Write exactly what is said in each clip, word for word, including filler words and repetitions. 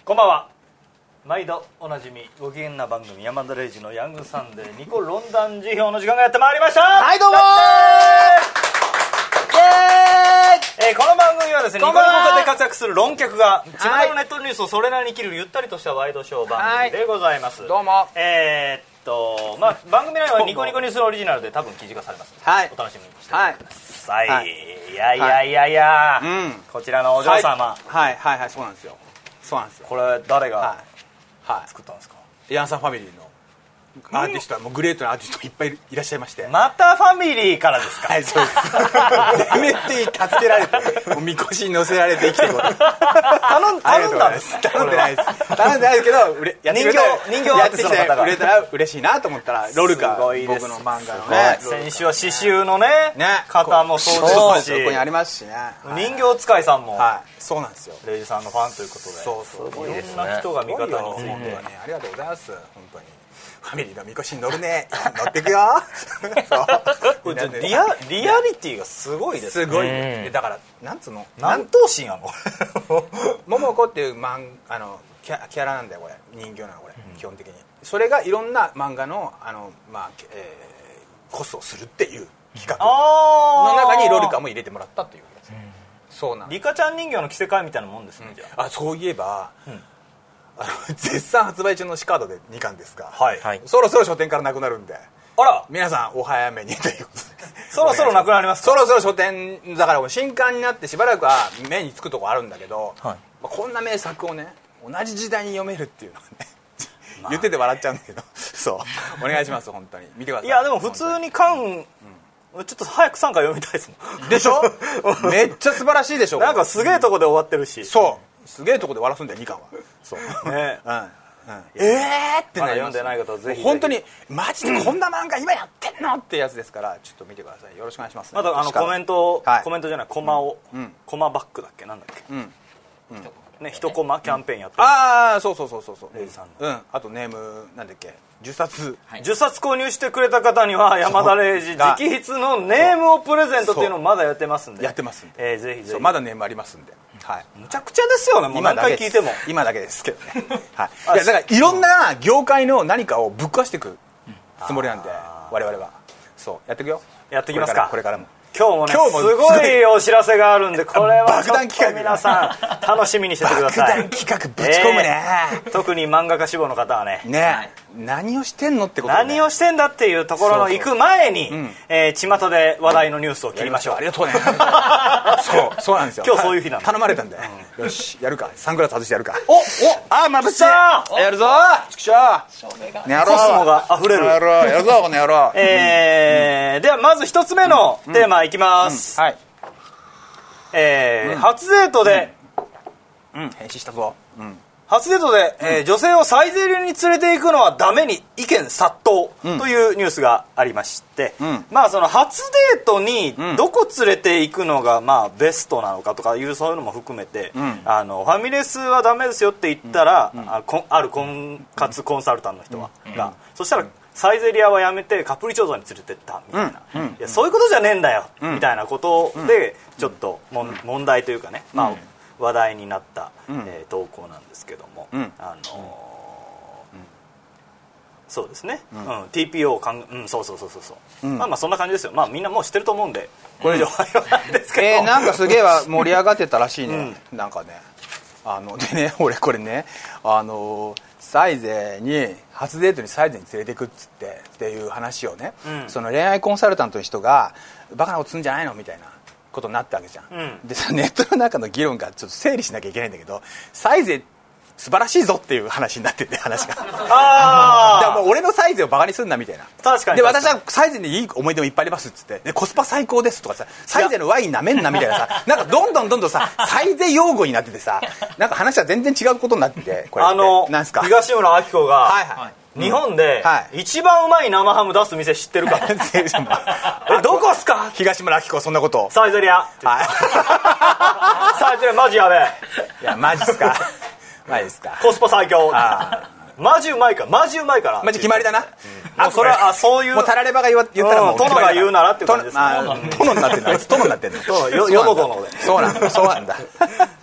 こんばんは。毎度おなじみご機嫌な番組山田礼二のヤングサンデーニコ論壇辞表の時間がやってまいりました。 はいどうもーイエーイ、 えー、この番組はですね、ニコニコ化で活躍する論客が巷のネットニュースをそれなりに切るゆったりとしたワイドショー番組でございます。 どうも。 えー、っとまあ番組内容はニコニコニュースのオリジナルで多分記事化されますので、 はい、 お楽しみにしてください。 はい、 いやいやいやいや、 うん、 こちらのお嬢様、 はいはいはい、そうなんですよ。そうなんですよ。 これ誰が、 はいはい、 作ったんですか？ ヤンさんファミリーのアーティストはもうグレートなアーティストいっぱいいらっしゃいまして、 またファミリーからですか？ はい、そうです。ゼメッテに助けられて、もうみこしに乗せられて生きていこう。 頼ん頼んだんです。 頼んでないです。頼んでないですけど、売れやってくれたら人形人形アーティストの方が売れたら嬉しいなと思ったら、ロルカ、僕の漫画のね、 先週は刺繍のねね方もそうですし、 ここにありますしね。 人形使いさんも、 はい、そうなんですよ。 レイジさんのファンということで、 そうそう、 いろんな人が味方について、 ありがとうございます。本当に。ファミリーのみこしに乗るね。乗ってくよ。 そうリアリアリティがすごいですね。 すごいね。だからなんつうの、 何頭身やの？ 桃子っていうマンあのキャキャラなんだよこれ、人形なのこれ、うん、基本的に。それがいろんな漫画のあのまあ、えー、コスをするっていう企画の中にロルカも入れてもらったっていうやつ。うん、そうなん。 リカちゃん人形の着せ替えみたいなもんですね。うん、じゃあ、 あ、そういえば。うん、あの絶賛発売中のシカードでにかんですが、 はい、 そろそろ書店からなくなるんで、あら皆さんお早めにということでそろそろなくなりますか？ そろそろ書店だから新刊になってしばらくは目につくとこあるんだけど、はい、まあ、こんな名作をね同じ時代に読めるっていうのはね言ってて笑っちゃうんだけどそうお願いします。本当に見てください。 いやでも普通に巻、うん、ちょっと早くさんかい読みたいですもん。でしょめっちゃ素晴らしいでしょ。 なんかすげえとこで終わってるし、 そうすげえとこで終わらすんだよにかんは。そうね、うんうん、えーってなります。 まだ読んでない方はぜひ本当にマジでこんな漫画今やってんのってやつですから、ちょっと見てください。よろしくお願いします、ね。 まだあのコメント、はい、コメントじゃないコマを、うん、コマバックだっけなんだっけ、うんうん、ね、一コマキャンペーンやってる、うん、 ああそうそうそうそうそう、 レイジさんの、 うん、あとネームなんだっけじゅっさつ、 はい、じゅっさつ購入してくれた方には山田礼二直筆のネームをプレゼントっていうのをまだやってますんで、 やってますんで、 えー、ぜひぜひ。 まだネームありますんで、はい、 むちゃくちゃですよね。もう何回聞いても今だけですけどね、はい、いやだからいろんな業界の何かをぶっ壊していくつもりなんで、我々はそうやっていくよ。 やっていきますか。 これからも今日もね、すごいお知らせがあるんで、これはちょっと皆さん楽しみにしててください。 爆弾企画ぶち込むね、 えー、特に漫画家志望の方はね、 ね、はい、何をしてんのってこと、ね、 何をしてんだっていうところの行く前に、そうそう、うん、えー、巷で話題のニュースを切りましょう。 ありがとうねそうそうなんですよ。 今日そういう日なんだ。 頼まれたんで、うん、よしやるか。サングラス外してやるか。 おおあまぶしい。やるぞちくしょうね、やろう。 コスモが溢れる。 やろうやるぞこの野郎。 えーうん、ではまず一つ目のテーマいきます、うんうん、はい、えーうん、初デートで、 うんうん、返信したぞ、うん、 初デートで、えー、女性をサイゼリヤに連れて行くのはダメに意見殺到というニュースがありまして、うん、まあその初デートにどこ連れて行くのがまあベストなのかとかいうそういうのも含めて、うん、あのファミレスはダメですよって言ったら、うん、あ, ある婚活コンサルタントの人は、うん、がそしたらサイゼリヤはやめてカプリチョーザに連れてったみたいな、うんうん、いやそういうことじゃねえんだよ、うん、みたいなことでちょっとも、うん、問題というかね、まあ、話題になった、うん、えー、投稿なんですけども、うん、あのーうん、そうですね、うんうん、ティーピーオー かん、うん、そうそうそうそう、うん、まあまあそんな感じですよ。まあみんなもう知ってると思うんでこれ以上は言わないですけど、 えー、なんかすげえ盛り上がってたらしいね、うん、なんかねあのでね俺これねあのーサイゼに初デートにサイゼに連れてくっつってっていう話をね、うん、その恋愛コンサルタントの人がバカなことするんじゃないのみたいなことになったわけじゃん、うん、でさネットの中の議論がちょっと整理しなきゃいけないんだけど、サイゼ素晴らしいぞっていう話になってて話がああもう俺のサイゼをバカにすんなみたいな。 確かにで私はサイゼにいい思い出もいっぱいありますっつってでコスパ最高ですとかさサイゼのワインなめんなみたいなさなんかどんどんどんどんさサイゼ用語になっててさなんか話は全然違うことになっててこれあのなんすか東村明子が、 はいはい日本で一番うまい生ハム出す店知ってるかえどこっすか東村明子そんなことサイゼリヤ、はい、サイゼリヤマジやべえいやマジっすかマジっすかコスパ最強マジうまいからマジうまいからマジ決まりだな、 うん、もうそれはあそういうもうタラレバが言ったらもう殿が言うならっていう感じです。 殿になってんのあいつ殿になってんのよの殿でそうなんだそうなんだ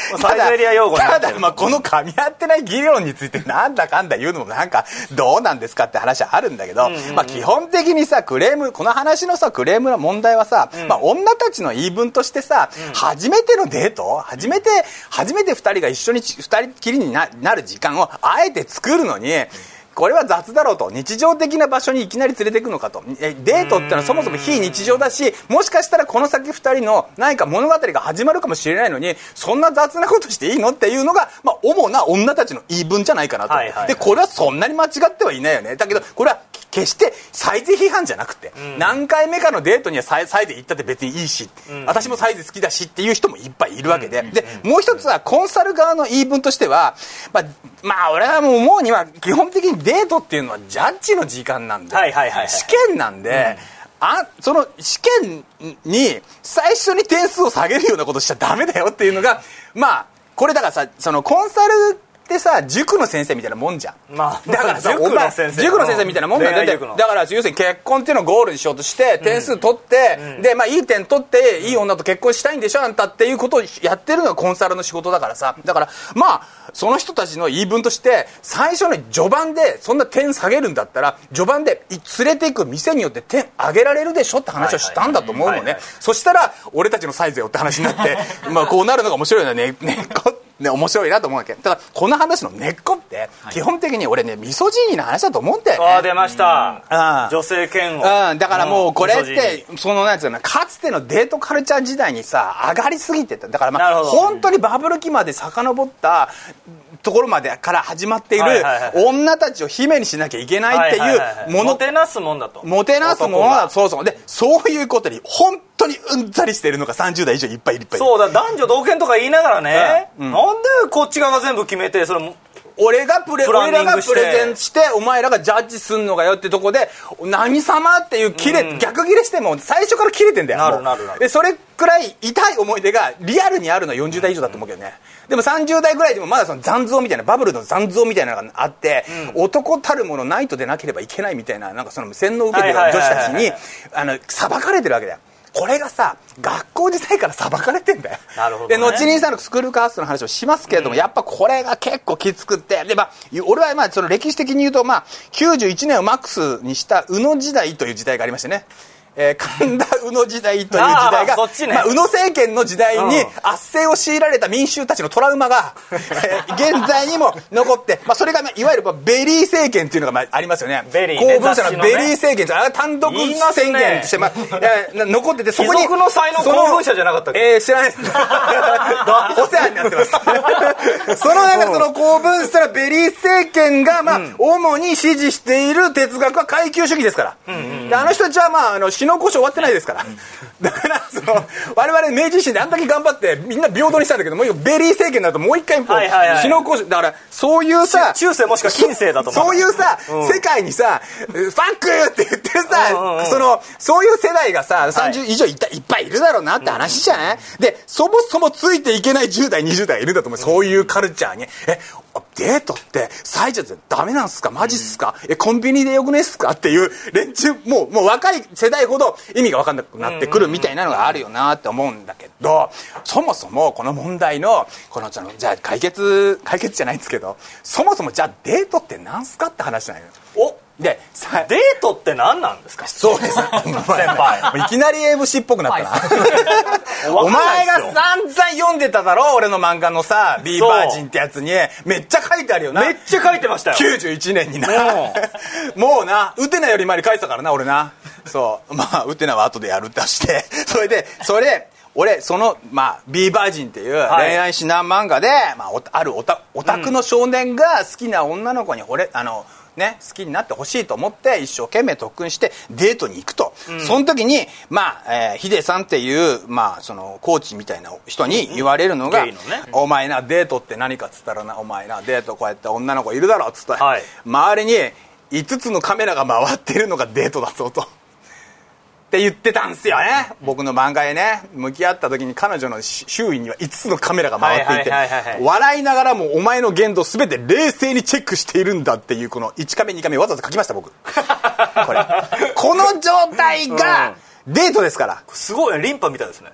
サイゼリア用語になってる。 ただまあこの噛み合ってない議論についてなんだかんだ言うのもなんかどうなんですかって話はあるんだけど、うんうんうん、まあ基本的にさクレームこの話のさクレームの問題はさ、うん、まあ女たちの言い分としてさ、うん、初めてのデート初めて初めてふたりが一緒にふたりきりに な, なる時間をあえて作るのに、うん、これは雑だろうと。日常的な場所にいきなり連れていくのかと。えデートってのはそもそも非日常だし、もしかしたらこの先ふたりの何か物語が始まるかもしれないのに、そんな雑なことしていいのっていうのが、まあ、主な女たちの言い分じゃないかなと、はいはいはい、でこれはそんなに間違ってはいないよね。だけどこれは決してサイゼ批判じゃなくて、うん、何回目かのデートにはサイサイゼ行ったって別にいいし、うん、私もサイゼ好きだしっていう人もいっぱいいるわけで、うん、でもう一つはコンサル側の言い分としては、まあ、まあ俺はもう思うには基本的にデートっていうのはジャッジの時間なんで、はいはいはいはい、試験なんで、うん、あその試験に最初に点数を下げるようなことしちゃダメだよっていうのがまあこれだからさそのコンサルってさ塾の先生みたいなもんじゃん、まあ、だからさ塾の先生塾の先生みたいなもんなんで、だから要するに結婚っていうのをゴールにしようとして点数取って、うん、でまあいい点取っていい女と結婚したいんでしょあんたっていうことをやってるのがコンサルの仕事だからさ、だからまあその人たちの言い分として最初の序盤でそんな点下げるんだったら序盤で連れていく店によって点上げられるでしょって話をしたんだと思うのね。そしたら俺たちのサイズよって話になってまあこうなるのが面白いよねねね、面白いなと思うわけ。だからこの話の根っこって基本的に俺ねミソジーニな話だと思うんだよね。 ああ出ました、うん、女性嫌悪、 うん、だからもうこれってそのなんつうのかつてのデートカルチャー時代にさ上がりすぎてた。だからまあ本当にバブル期まで遡ったところまでから始まっている女たちを姫にしなきゃいけないっていうもの、 もてなすもんだともてなすものだ。そうそうでそういうことに本当にうんざりしているのがさんじゅう代以上いっぱいいるいっぱいいる。 そうだ男女同権とか言いながらね、うんうん、なんでこっち側が全部決めてそれ俺がプレ俺らがプレゼンしてお前らがジャッジすんのかよってとこで何様っていうキレ、うん、逆ギレしても最初からキレてんだよ。 なるなるなる。 でそれくらい痛い思い出がリアルにあるのはよんじゅう代以上だと思うけどね、うん、でもさんじゅう代ぐらいでもまだその残像みたいなバブルの残像みたいなのがあって、うん、男たるものないとでなければいけないみたいななんかその洗脳を受けてる女子たちにあの裁かれてるわけだよ。これがさ学校時代から裁かれてんだよ。 なるほど、ね、 で後にさスクールカーストの話をしますけれども、うん、やっぱこれが結構きつくってで、まあ、俺はまあその歴史的に言うと、まあ、きゅうじゅういちねんをマックスにした宇野時代という時代がありましてね、えー、神田宇野時代という時代が、 そっちね、 まあ、宇野政権の時代に圧政を強いられた民衆たちのトラウマが、えー、現在にも残って、まあ、それが、まあ、いわゆるベリー政権っていうのが、まあ、ありますよね。 ベリーね、 公文社のベリー政権、ね、あ単独宣言として、まあえー、残っててそこに貴族の才能公文社じゃなかったっけ。 えー、知らないですお世話になってますそのなんかその公文社のベリー政権が、まあうん、主に支持している哲学は階級主義ですから、うんうんうん、であの人たちは、まあ、あの死の交渉終わってないですから、うん、だからその我々明治維新であんだけ頑張ってみんな平等にしたんだけどもうベリー政権になるともう一回こう、はいはいはい、死の交渉だからそういうさ中世もしくは近世だと思うそういうさ、うん、世界にさファックって言ってるさ、うんうんうん、そのそういう世代がささんじゅう以上いっぱいいるだろうなって話じゃない、うん、でそもそもついていけないじゅう代にじゅう代いるんだと思う、うん、そういうカルチャーにえデートってサイズってダメなんすかマジっすか、うん、えコンビニでよくねっすかっていう連中もうもう若い世代ほど意味が分かんなくなってくるみたいなのがあるよなって思うんだけど、そもそもこの問題のこのじゃあ解決解決じゃないんですけどそもそもじゃあデートってなんすかって話なんよ。 おでデートって何なんですか。 そうです先輩いきなり エムシー っぽくなったなお前が散々読んでただろ俺の漫画のさ B バージンってやつにめっちゃ書いてあるよな。 めっちゃ書いてましたよきゅうじゅういちねんになもうなウテナより前に書いてたからな俺な。そうまあウテナは後でやるってしてそれでそれ俺その、まあ、B バージンっていう恋愛指南漫画で、はいまあ、あるオタオタクの少年が好きな女の子に惚れあのね、好きになってほしいと思って一生懸命特訓してデートに行くと、うん、その時にまあ、えー、ヒデさんっていう、まあ、そのコーチみたいな人に言われるのが、うんね、お前なデートって何かっつったらなお前なデートこうやって女の子いるだろっつったら、はい、周りにいつつのカメラが回ってるのがデートだぞとって言ってたんですよね。僕の漫画へね向き合った時に彼女の周囲にはいつつのカメラが回っていて笑いながらもお前の言動全て冷静にチェックしているんだっていうこのいちカメにカメわざわざ書きました僕これこの状態がデートですから、 うん、すごいリンパみたいですね。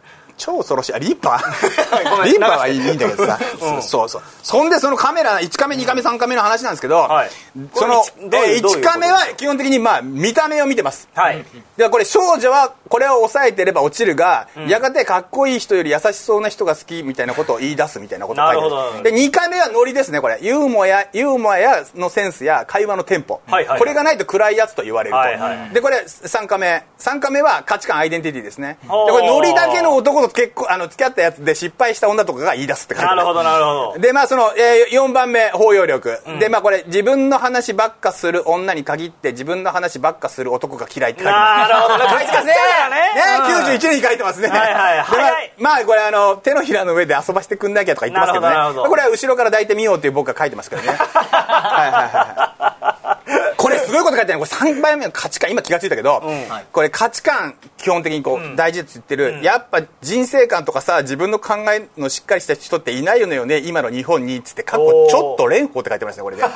超恐ろしい。あ、リッパーリッパーはいいんだけどさ、うん、そうそうそんでそのカメラいちカメにカメさんカメの話なんですけど、はい、そのいちカメは基本的にまあ見た目を見てます、はい、でこれ少女はこれを抑えてれば落ちるが、うん、やがてかっこいい人より優しそうな人が好きみたいなことを言い出すみたいなことを書いてある。でにカメはノリですね。これユーモアやユーモアやのセンスや会話のテンポ、はいはいはい、これがないと暗いやつと言われると、はいはい、でこれさんカメさんカメは価値観アイデンティティですね。でこれノリだけの男と結構あの付き合ったやつで失敗した女とかが言い出すって書いてある。 なるほどなるほど。 でまあその、えー、よんばんめ包容力、うん、でまあこれ自分の話ばっかする女に限って自分の話ばっかする男が嫌いって書いてます。 なるほどね。書いてますね。 ね、きゅうじゅういちねんに書いてますね。はいはい。早い。まあこれあの手のひらの上で遊ばしてくんなきゃとか言ってますけどね。なるほど。これは後ろから抱いてみようっていう僕が書いてますけどね。はいはいはい。これすごいこと書いてある。これさんばんめの価値観、今気がついたけど、うん、これ価値観基本的にこう、うん、大事って言ってる、うん、やっぱ人生観とかさ自分の考えのしっかりした人っていないのよね今の日本にっつって過去ちょっと蓮舫って書いてましたねこれで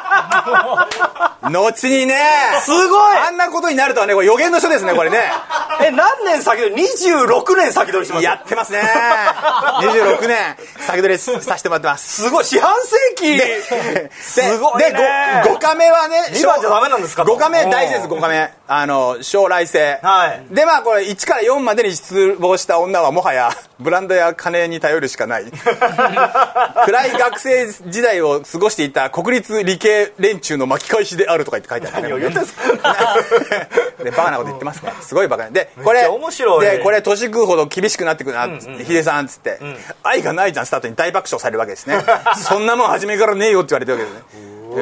後にねすごいあんなことになるとはねこれ予言の書ですねこれねえ何年先取りにじゅうろくねん先取りしますやってますねにじゅうろくねん先取りさせてもらってますすごい四半世紀ですごいねで ごカメはねにばんじゃダメなんですかごカメ大事ですごカメあの将来性、はい、でまあこれいちからよんまでに失望した女はもはやブランドや金に頼るしかない暗い学生時代を過ごしていた国立理系連中の巻き返しであるとか言って書いてある、ね、 何を言ってんすかでバカなこと言ってますねすごいバカでこれ面白いでこれ年食うほど厳しくなってくるな、うんうん、ヒデさんっつって、うん、愛がないじゃんスタートに大爆笑されるわけですねそんなもん初めからねえよって言われてるわけですねえ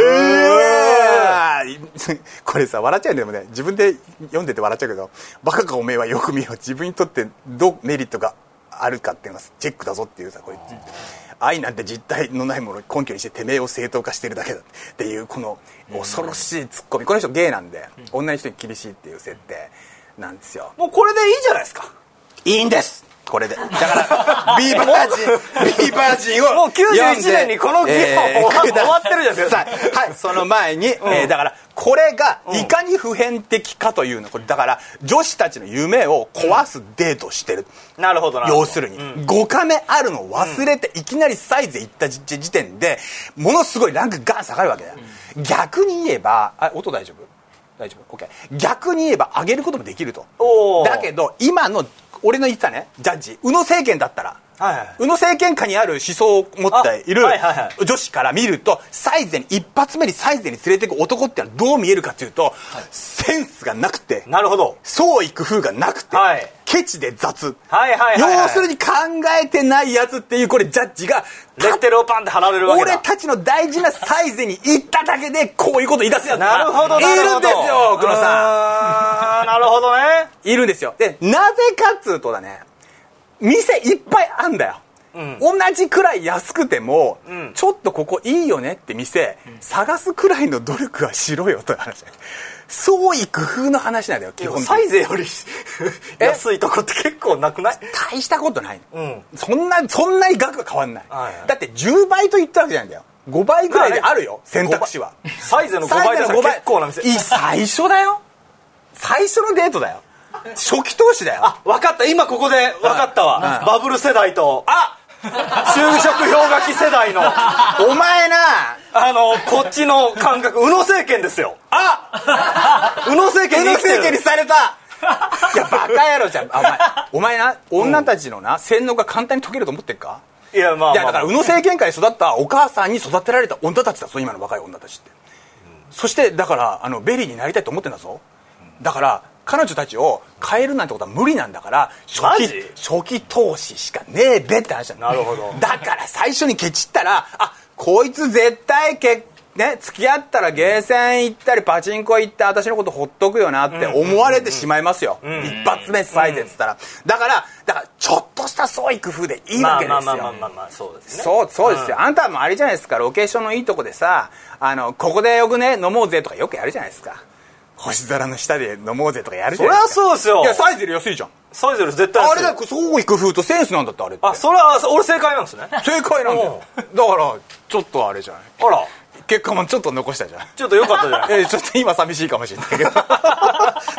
ー、これさ笑っちゃうんだよね自分で読んでて笑っちゃうけどバカかおめえはよく見ろ自分にとってどうメリットがあるかっていうのはチェックだぞっていうさこれ愛なんて実体のないものを根拠にしててめえを正当化してるだけだっていうこの恐ろしいツッコミこの人ゲイなんで女の人に厳しいっていう設定なんですよもうこれでいいじゃないですかいいんですこれでだからビーバージンビーバージンをもうきゅうじゅういちねんにこの議論、えー、終わってるじゃないですかはいその前に、うんえー、だからこれがいかに普遍的かというのこれだから女子たちの夢を壊すデートをしてる、 うん、なるほどなるほど要するに、うん、ごカメあるのを忘れて、うん、いきなりサイズ行った時点でものすごいランクガン下がるわけだよ、うん、逆に言えばあ音大丈夫大丈夫 OK 逆に言えば上げることもできるとだけど今の俺の言ったねジャッジ宇野政権だったら、はいはい、宇野政権下にある思想を持っている女子から見るとサイゼに一発目にサイゼに連れていく男ってのはどう見えるかっていうと、はい、センスがなくてなるほど創意工夫がなくて、はい、ケチで雑、 はいはいはいはい、 要するに考えてないやつっていうこれジャッジがレッテルをパンって貼られるわけだ俺たちの大事なサイゼに行っただけでこういうこと言い出すやつがなるほどなるほどいるんですよ黒さんなるほどねいるんですよでなぜかっつうとだね店いっぱいあんだよ、うん、同じくらい安くても、うん、ちょっとここいいよねって店、うん、探すくらいの努力はしろよという話創意工夫の話なんだよ基本的にサイゼより安いとこって結構なくない大したことない、うん、そんなそんなに額が変わんない、はいはい、だってじゅうばいと言ったわけじゃないんだよごばいぐらいであるよ選択肢はサイゼのごばいで結構な店最初だよ最初のデートだよ初期投資だよあ分かった今ここで分かったわ、うん、バブル世代とあ就職氷河期世代のお前なあのこっちの感覚宇野政権ですよあ宇野政権に宇野政権にされたいやバカ野郎じゃんお前お前な女たちのな洗脳が簡単に解けると思ってっかいやまあ、まあ、 いやだから宇野政権下に育ったお母さんに育てられた女たちだぞ今の若い女たちって、うん、そしてだからあのベリーになりたいと思ってんだぞ、うん、だから彼女たちを変えるなんてことは無理なんだから初期、初期投資しかねえべって話だ。 なるほど。 だから最初にケチったらあこいつ絶対けね付き合ったらゲーセン行ったりパチンコ行って私のことほっとくよなって思われてしまいますよ、うんうんうん、一発目サイズっつったら、うん、だからだからちょっとした創意工夫でいいわけですよ。まあまあまあまあまあそうですね。そうそうですよ、うん、あんたもあれじゃないですかロケーションのいいとこでさあのここでよくね飲もうぜとかよくやるじゃないですか。星空の下で飲もうぜとかやるじゃないですか。 そりゃそうですよ。 いやサイズより安いじゃん。 サイズより絶対安い。 あれだよ創意工夫とセンスなんだってあれって。 あそれは俺正解なんですね。 正解なんだよ。だからちょっとあれじゃない。 あら結果もちょっと残したじゃん。 ちょっと良かったじゃない。 えー、ちょっと今寂しいかもしれないけど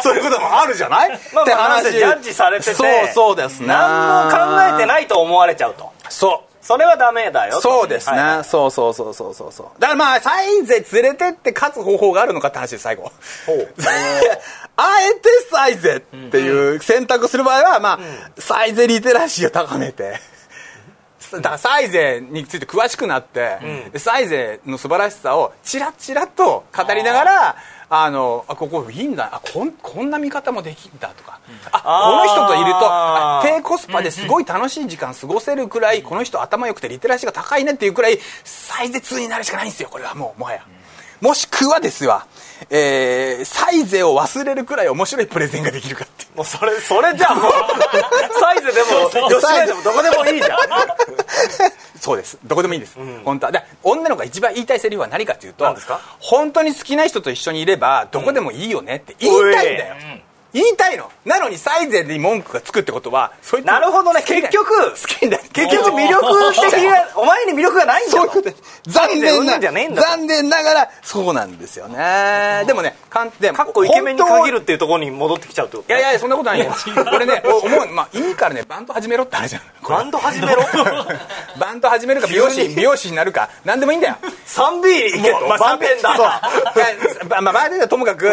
そういうこともあるじゃないまあってまあ話。 ジャッジされてて、 そうそうですね。 何も考えてないと思われちゃうと。 そう。 それはダメだよと。 そうですね、 はいはい、 そうそうそうそうそうそう。だからまあサイゼ連れてって勝つ方法があるのかって話です最後。 ほうあえてサイゼっていう選択する場合はまあ、うん、サイゼリテラシーを高めて、だからサイゼについて詳しくなって、うん、サイゼの素晴らしさをチラチラと語りながら、あのあここいいんだ、あ こ, んこんな見方もできるんだとか、うん、あこの人といるとあ低コスパですごい楽しい時間過ごせるくらい、うん、この人頭良くてリテラシーが高いねっていうくらいサイゼ通になるしかないんですよこれはもうもはや、うん、もしくはですわ、えー、サイゼを忘れるくらい面白いプレゼンができるかってもうそれそれじゃあもうサイゼでも吉野家でもどこでもいいじゃんそうですどこでもいいです、うん、本当はで女の子が一番言いたいセリフは何かというと、 何ですか？ 本当に好きな人と一緒にいればどこでもいいよねって言いたいんだよ、うん言いたいのなのにサイゼに文句がつくってことはそいつなるほどね結局好きだ結局魅力的がお前に魅力がないんだよそういうこと残念な残念ながらそうなんですよねでもねかんでかっこイケメンに限るっていうところに戻ってきちゃうってこといやいやそんなことないよこれね思う、まあ、意味からねバンド始めろって話じゃんバンド始めろバンド始めるか美容師美容師になるか何でもいいんだよスリービー いけと、まあ、バンテンダーそうまあバンテンダーともかく、うん、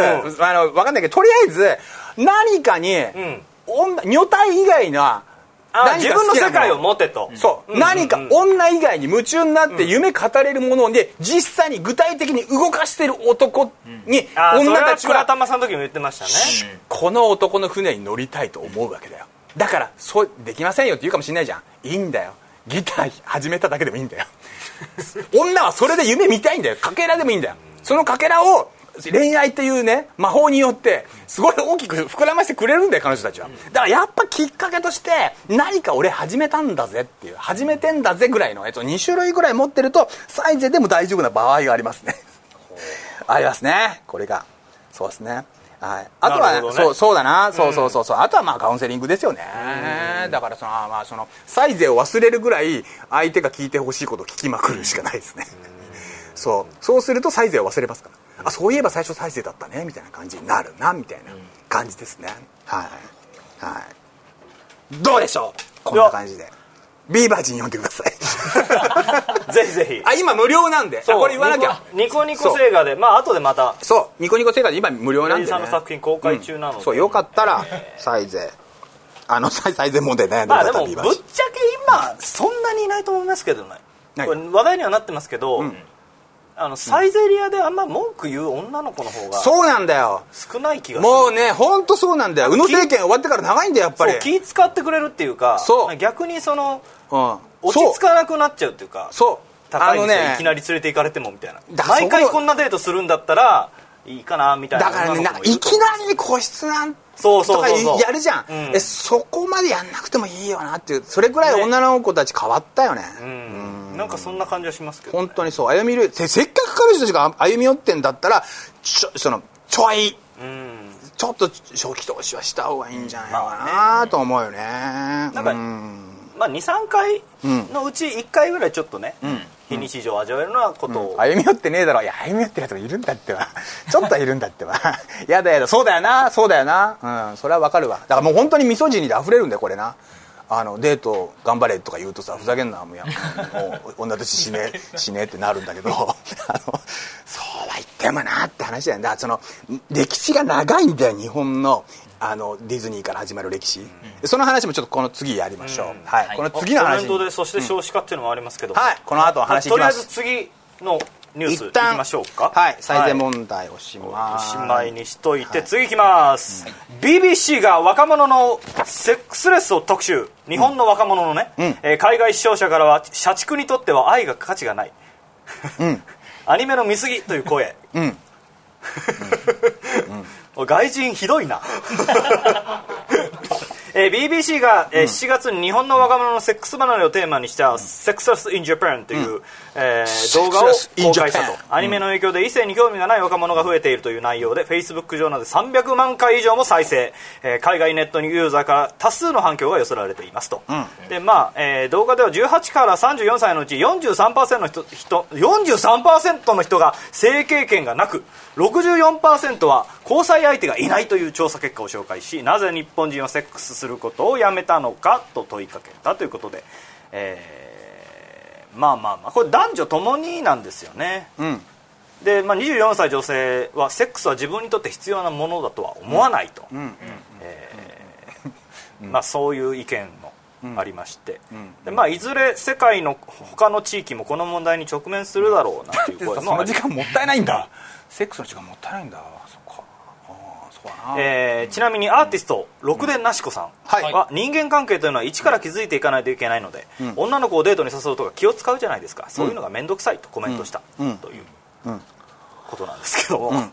あの分かんないけどとりあえず何かに、うん、女体以外の自分の世界を持てとそう、うん、何か女以外に夢中になって夢語れるもので実際に具体的に動かしてる男に、 うん、 女たちは倉玉さんの時も言ってましたね、 うん、この男の船に乗りたいと思うわけだよだからそうできませんよって言うかもしれないじゃんいいんだよギター始めただけでもいいんだよ女はそれで夢見たいんだよかけらでもいいんだよそのかけらを恋愛っていうね魔法によってすごい大きく膨らませてくれるんだよ彼女たちはだからやっぱきっかけとして何か俺始めたんだぜっていう始めてんだぜぐらいのやつをに種類ぐらい持ってるとサイゼでも大丈夫な場合がありますねありますねこれがそうですねはい、あとは、ねね、そうそうだなそうそうそうそう、うん、あとはまあカウンセリングですよねだからその、まあ、そのサイゼを忘れるぐらい相手が聞いてほしいことを聞きまくるしかないですねそうそうするとサイゼを忘れますからあそういえば最初サイゼだったねみたいな感じになるなみたいな感じですね、うん、はいはいどうでしょうこんな感じでビーバージン読んでくださいぜひぜひあ今無料なんでこれ言わなきゃニコニコ星画でまあ後でまたそうニコニコ星画で今無料なんで、ね、 さんの作品公開中なので、 うん、そうよかったらサイゼあのサイゼもでねまあでもぶっちゃけ今そんなにいないと思いますけどねこれ話題にはなってますけど、うんあのサイゼリアであんま文句言う女の子の方がそうなんだよ少ない気がするもうね本当そうなんだよ宇野政権終わってから長いんだよやっぱりそう気使ってくれるっていうかそう逆にその、うん、落ち着かなくなっちゃうっていうかそう高い店、ね、いきなり連れて行かれてもみたいな毎回こんなデートするんだったらいいかなみたいなだからねなんかいきなり個室なんとかやるじゃん、うん、えそこまでやんなくてもいいよなっていうそれぐらい女の子たち変わったよね、ねうん、なんかそんな感じはしますけど、 ね、本当にそう歩み寄るせっかく彼女たちが歩み寄ってんだったらちょそのちょい、うん、ちょっと初期投資はした方がいいんじゃないかなと思うよね、なんか、 うんまあ、にさんかいのうちいっかいぐらいちょっとね、うん非日常を味わえるようなことを、 うん、歩み寄ってねえだろいや歩み寄ってるやつもいるんだってばちょっとはいるんだってばやだやだそうだよなそうだよなうんそれはわかるわだからもう本当にミソジニで溢れるんだよこれなあのデート頑張れとか言うとさふざけんなもうやもう女として死ね死ねってなるんだけどあのそうは言ってもなって話だよねだからその歴史が長いんだよ日本のあのディズニーから始まる歴史、うん、その話もちょっとこの次やりましょう、うんはいはい、この次の話コメントでそして少子化っていうのもありますけども、 うん、はいこの後お話いきます、まあ、 とりあえず次のニュースいきましょうかはいサイゼ問題おしまい、 おしまいにしといて、はい、次いきます、うん、ビービーシー が若者のセックスレスを特集日本の若者のね、うんえー、海外視聴者からは社畜にとっては愛が価値がない、うん、アニメの見過ぎという声うん、うんうん、外人ひどいなえー、ビービーシー が、えー、しちがつに日本の若者のセックス離れをテーマにした「Sexless in Japan」という、うんえー、動画を公開したと。アニメの影響で異性に興味がない若者が増えているという内容で Facebook 上などでさんびゃくまんかい以上も再生、えー、海外ネットにユーザーから多数の反響が寄せられていますと、うん、でまあえー、動画ではじゅうはちからさんじゅうよんさいのうち よんじゅうさんパーセント の人, 人 よんじゅうさんパーセント の人が性経験がなく ろくじゅうよんパーセント は交際相手がいないという調査結果を紹介し、なぜ日本人はセックスすることをやめたのかと問いかけたということで、えー、まあまあまあこれ男女ともになんですよね、うんでまあ、にじゅうよんさい女性はセックスは自分にとって必要なものだとは思わないと、うんうんえーまあ、そういう意見もありまして、うんうんでまあ、いずれ世界の他の地域もこの問題に直面するだろうなという声もその時間もったいないんだセックスの時間もったいないんだそっかあそうだな、 えー、ちなみにアーティスト六田なし子さんは人間関係というのは一から築いていかないといけないので、うん、女の子をデートに誘うとか気を使うじゃないですか、そういうのが面倒くさいとコメントした、うん、ということなんですけども、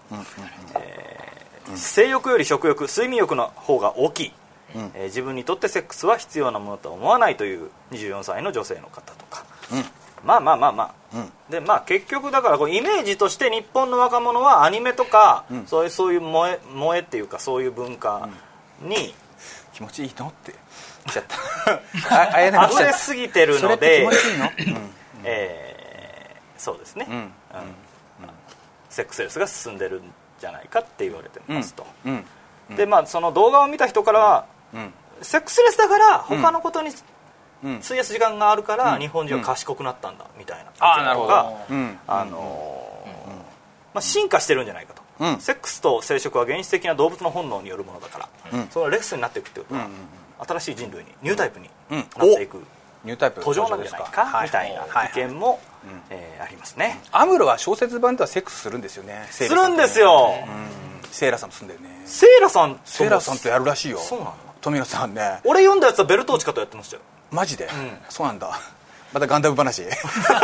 性欲より食欲睡眠欲の方が大きい、うんえー、自分にとってセックスは必要なものとは思わないというにじゅうよんさいの女性の方とか、うんまあまあまあまあ、うん、でまあ結局だからこうイメージとして日本の若者はアニメとか、うん、そういうそういう萌え萌えっていうかそういう文化に、うん、 気持ちいいのって言っちゃったあや溢れすぎてるのでそれって気持ちいいの、うんえー、そうですね、うんうんうん、セックスレスが進んでるんじゃないかって言われてますと、うんうん、でまあその動画を見た人からは、うん、セックスレスだから他のことに、うん費やす時間があるから日本人は賢くなったんだみたいなことが、あのーまあ、進化してるんじゃないかと、うん、セックスと生殖は原始的な動物の本能によるものだから、うん、そのレッスンになっていくってことは、うん、新しい人類にニュータイプになっていく、 ニュータイプ途上なんじゃないか、はい、みたいな意見も、はいえー、ありますね。 アムロは小説版ではセックスするんですよね。 するんですよ、 うん、セイラさんもするんだよね。 セイラさんセイラさんとやるらしいよ。 そうなの。 富野さんね、 俺読んだやつはベルトーチカとやってましたよ。 マジで、うん、そうなんだ。またガンダム話いや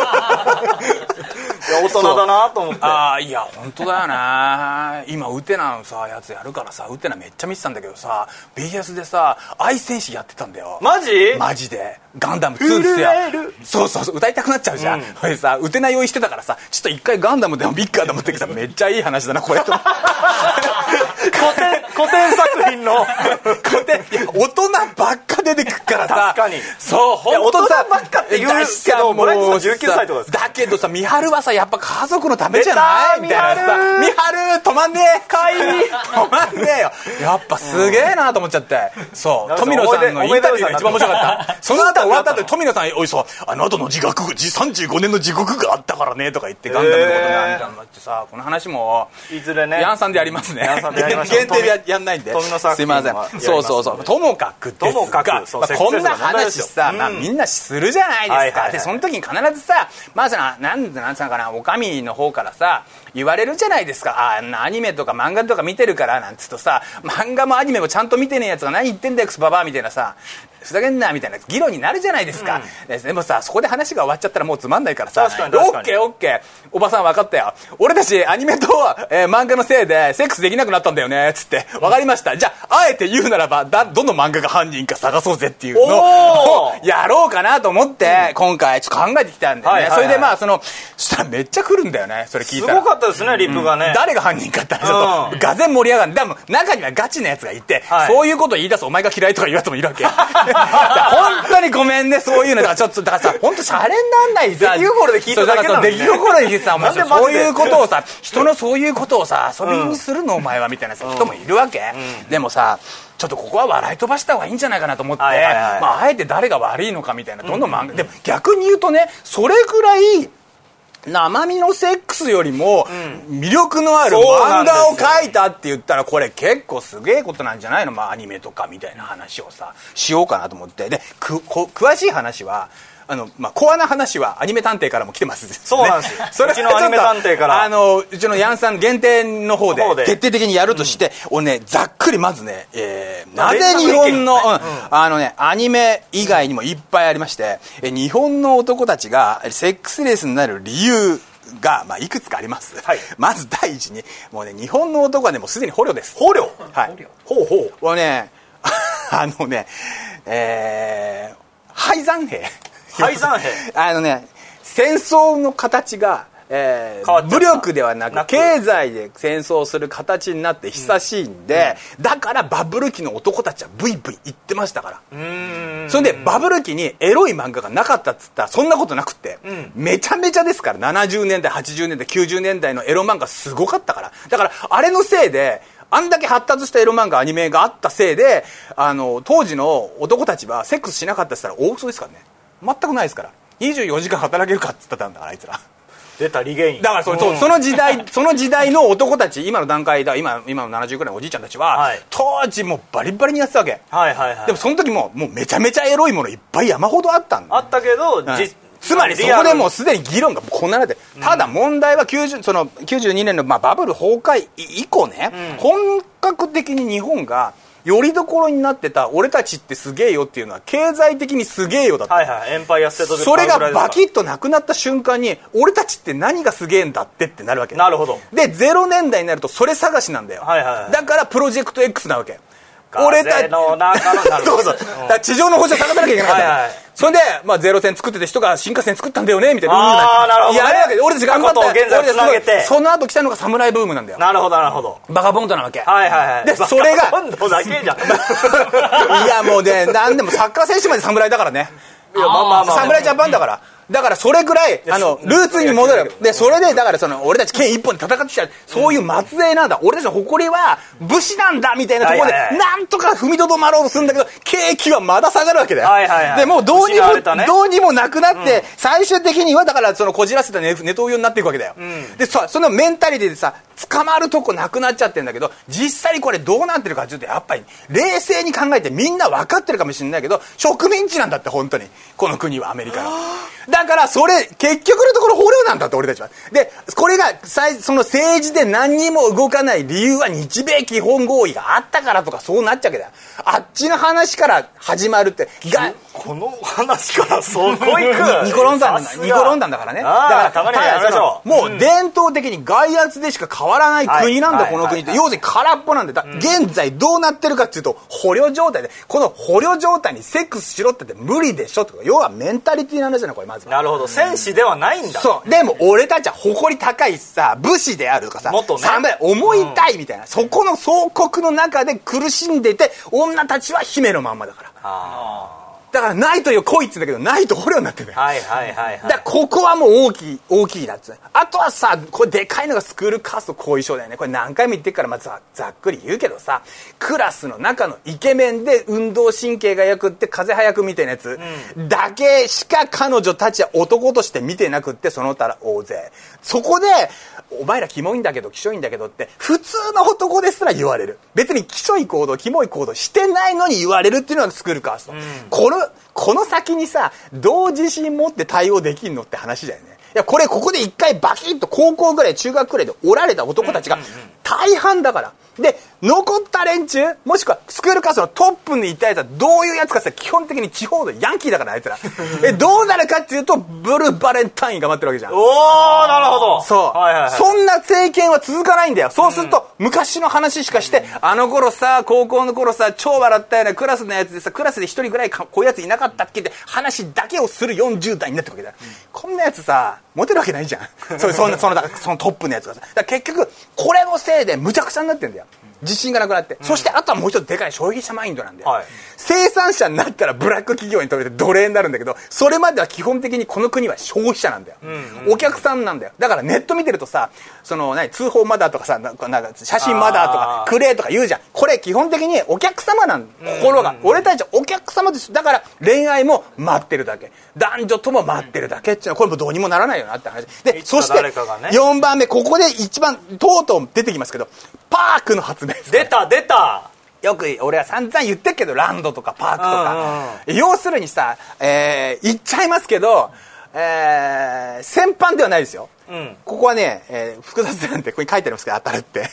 大人だなと思って。 ああいや本当だよな今ウテナのさやつやるからさ、ウテナめっちゃ見てたんだけどさ ビーエス でさ愛戦士やってたんだよ。 マジマジでガンダムツーですよ。そうそうそう歌いたくなっちゃうじゃん、うん、これさウテナ用意してたからさちょっと一回ガンダムでもビッカーでもってきためっちゃいい話だなこれと古典古典作品の古典いや大人ばっか出てくるからさ。 確かにそう本当さ大人ばっかって言うけどもうじゅうきゅうさいとかですだけどさミハルはさやっぱ家族のためじゃないみたいなさ。ミハル止まんねえかい止まんねえよやっぱすげえなと思っちゃって、うん、そう富野さんのインタビューが一番面白かったその後終わった後富野さんおいそうあの後の自覚さんじゅうごねんの地獄があったからねとか言ってガンダムのことにあんたんだってさこの話もいずれねヤンさんでやりますね。 ヤンさんでやりましょう限定で や, やんないんで富野さんすいませんそうそうそうともかくですがともかく、まあ、 こんな話さ、うんまあ、みんなするじゃないですか、はいはいはい、でその時に必ずさまずななんなんつうのかなお上の方からさ言われるじゃないですか。あアニメとか漫画とか見てるからなんつうとさ漫画もアニメもちゃんと見てねえやつが何言ってんだよクソババアみたいなさふざけんなみたいな議論になるじゃないですか、うん、でもさそこで話が終わっちゃったらもうつまんないからさ確かに確かにオッケーオッケーおばさん分かったよ俺たちアニメと、えー、漫画のせいでセックスできなくなったんだよねつって分かりました、うん、じゃああえて言うならばだどの漫画が犯人か探そうぜっていうのをやろうかなと思って、うん、今回ちょっと考えてきたんでね、はいはいはい、それでまあそのそしたらめっちゃ来るんだよねそれ聞いたらすごかったですねリップがね、うん、 誰が犯人かって話だと、うん、がぜん盛り上がるでも中にはガチなやつがいて、はい、そういうことを言い出すお前が嫌いとか言うやつもいるわけ本当にごめんねそういうのだからちょっとだからさ本当シャレになんないさ出来心で聞いただけなのに、ね、 出来心で聞いてさお前そういうことをさ人のそういうことをさ遊びにするのお前はみたいなさ人もいるわけ、うん、でもさちょっとここは笑い飛ばした方がいいんじゃないかなと思って、はいはいはいまあ、あえて誰が悪いのかみたいなどんどん漫画、うんうん、でも逆に言うとねそれぐらい生身のセックスよりも魅力のある漫画を描いたって言ったらこれ結構すげえことなんじゃないの、まあ、アニメとかみたいな話をさしようかなと思ってでくこ詳しい話はあの、まあ、コアな話はアニメ探偵からも来てます、ね、 そうなんですよそれうちのアニメ探偵からあのうちのヤンさん限定の方で徹底的にやるとして、うん、俺ねざっくりまずね、えー、なぜ日本の、うんうん、あのねアニメ以外にもいっぱいありましてえ日本の男たちがセックスレスになる理由が、まあ、いくつかあります、はい、まず第一にもうね日本の男はねもうすでに捕虜です。 捕虜、 はい、 ほうほうはねあのねえー、敗残兵敗残兵あのね戦争の形がえー、武力ではなく経済で戦争する形になって久しいんで、うん、だからバブル期の男たちはブイブイ言ってましたから。うーん、それでバブル期にエロい漫画がなかったっつったらそんなことなくって、うん、めちゃめちゃですから。ななじゅうねんだいはちじゅうねんだいきゅうじゅうねんだいのエロ漫画すごかったから。だからあれのせいであんだけ発達したエロ漫画アニメがあったせいで、あの当時の男たちはセックスしなかったって言ったら大嘘ですからね。全くないですから。にじゅうよじかん働けるかって言ったんだからあいつら。 出たリゲインだから そ,、うん、その時代その時代の男たち今の段階だ 今, 今のななじゅうくらいのおじいちゃんたちは、はい、当時もうバリバリにやってたわけ、はいはいはい、でもその時ももうめちゃめちゃエロいものいっぱい山ほどあったんだあったけど、うん、 つまりそこでもうすでに議論がこんななって、うん、ただ問題はきゅうじゅうそのきゅうじゅうにねんの、まあ、バブル崩壊以降ね、うん、本格的に日本がよりどころになってた俺たちってすげえよっていうのは経済的にすげえよだった、 はいはい、エンパイアステートでそれがバキッとなくなった瞬間に俺たちって何がすげえんだってってなるわけ。 なるほど。 でゼロねんだいになるとそれ探しなんだよ、はいはいはい、だからプロジェクト X なわけ。俺たちの中のそうそう、うん、だ地上の補助探さなきゃいけなかった、はいはい、それで、まあ、ゼロ戦作ってた人が新幹線作ったんだよねみたいな。 ああなるほど、ね、 やるわけで俺たち頑張ったことを現在つなげてその後来たのがサムライブームなんだよ。 なるほどなるほど。 バカボンドなわけ。 はいはいはい。 でそれがバカボンドだけじゃんいやもうね何でもサッカー選手まで侍だからね。いやまあまあまあ侍ジャパンだから、うん、だからそれぐらいあのルーツに戻る。でそれでだからその俺たち剣一本で戦ってきたそういう末裔なんだ、俺たちの誇りは武士なんだみたいなところでなんとか踏みとどまろうとするんだけど景気はまだ下がるわけだよ、はいはいはい、でもうどうにも、ね、どうにもなくなって、うん、最終的にはだからそのこじらせたネトウヨになっていくわけだよ、うん、で そ, そのメンタリティでさ捕まるとこなくなっちゃってるんだけど実際にこれどうなってるかっていうとやっぱり冷静に考えてみんな分かってるかもしれないけど植民地なんだって本当にこの国はアメリカの。だからそれ結局のところ捕虜なんだって俺たちは。でこれがその政治で何にも動かない理由は日米基本合意があったからとかそうなっちゃうわけだよ。あっちの話から始まるってがこの話からそこ行くニコロンダンニコロンダンだからね。だからたまにはやめましょう。 もう伝統的に外圧でしか変わらない国なんだ、はい、この国って、はいはいはい、要するに空っぽなんだ。だ、うん、現在どうなってるかっていうと捕虜状態でこの捕虜状態にセックスしろって言って無理でしょとか要はメンタリティなんじゃないこれまずは。 なるほど、戦士ではないんだ。 そうでも俺たちは誇り高いさ武士であるとかさ元ね思いたいみたいな、うん、そこの総国の中で苦しんでいて女たちは姫のまんまだから。あだからないという恋っつうんだけどないと捕虜になってる。 はいはいはい、はい、 だからここはもう大きい大きいなっつう。あとはさこれでかいのがスクールカースト後遺症だよね。これ何回も言ってるからまず ざ, ざっくり言うけどさクラスの中のイケメンで運動神経がよくって風早くみたいなやつ、うん、だけしか彼女たちは男として見てなくってその他ら大勢そこでお前らキモいんだけどキショいんだけどって普通の男ですら言われる。別にキショい行動キモい行動してないのに言われるっていうのがスクールカースト、うん、このこの先にさどう自信持って対応できんのって話だよね。いやこれここで一回バキッと高校ぐらい中学ぐらいでおられた男たちが大半だから。で残った連中もしくはスクールカーストのトップにいたやつはどういうやつかって基本的に地方のヤンキーだからあいつらえどうなるかっていうとブルーバレンタインが待ってるわけじゃん。 おーなるほど。 そう、はいはいはい、そんな政権は続かないんだよ。そうすると、うん、昔の話しかして、うん、あの頃さ高校の頃さ超笑ったようなクラスのやつでさクラスで一人ぐらいこういうやついなかったっけって話だけをするよんじゅうだいになってるわけだよ、うん、こんなやつさモテるわけないじゃんそ, そ, んなそ, のそのトップのやつがさだ結局これのせいでむちゃくちゃになってんだよ。自信がなくなって、うん、そしてあとはもう一つでかい消費者マインドなんで、はい、生産者になったらブラック企業に取れて奴隷になるんだけどそれまでは基本的にこの国は消費者なんだよ、うんうん、お客さんなんだよ。だからネット見てるとさその何通報マダーとかさなんか写真マダーとかクレーとか言うじゃん。これ基本的にお客様なん心が、うんうんうん、俺たちはお客様です。だから恋愛も待ってるだけ男女とも待ってるだけっていうのはこれもどうにもならないよなって話で、そしてよんばんめここで一番とうとう出てきますけどパークの発明。 出た出た。 よく俺は散々言ってるけどランドとかパークとか、うんうん、要するにさ、えー、言っちゃいますけど、えー、先般ではないですよ、うん、ここはね、えー、複雑なんてここに書いてありますけど当たるって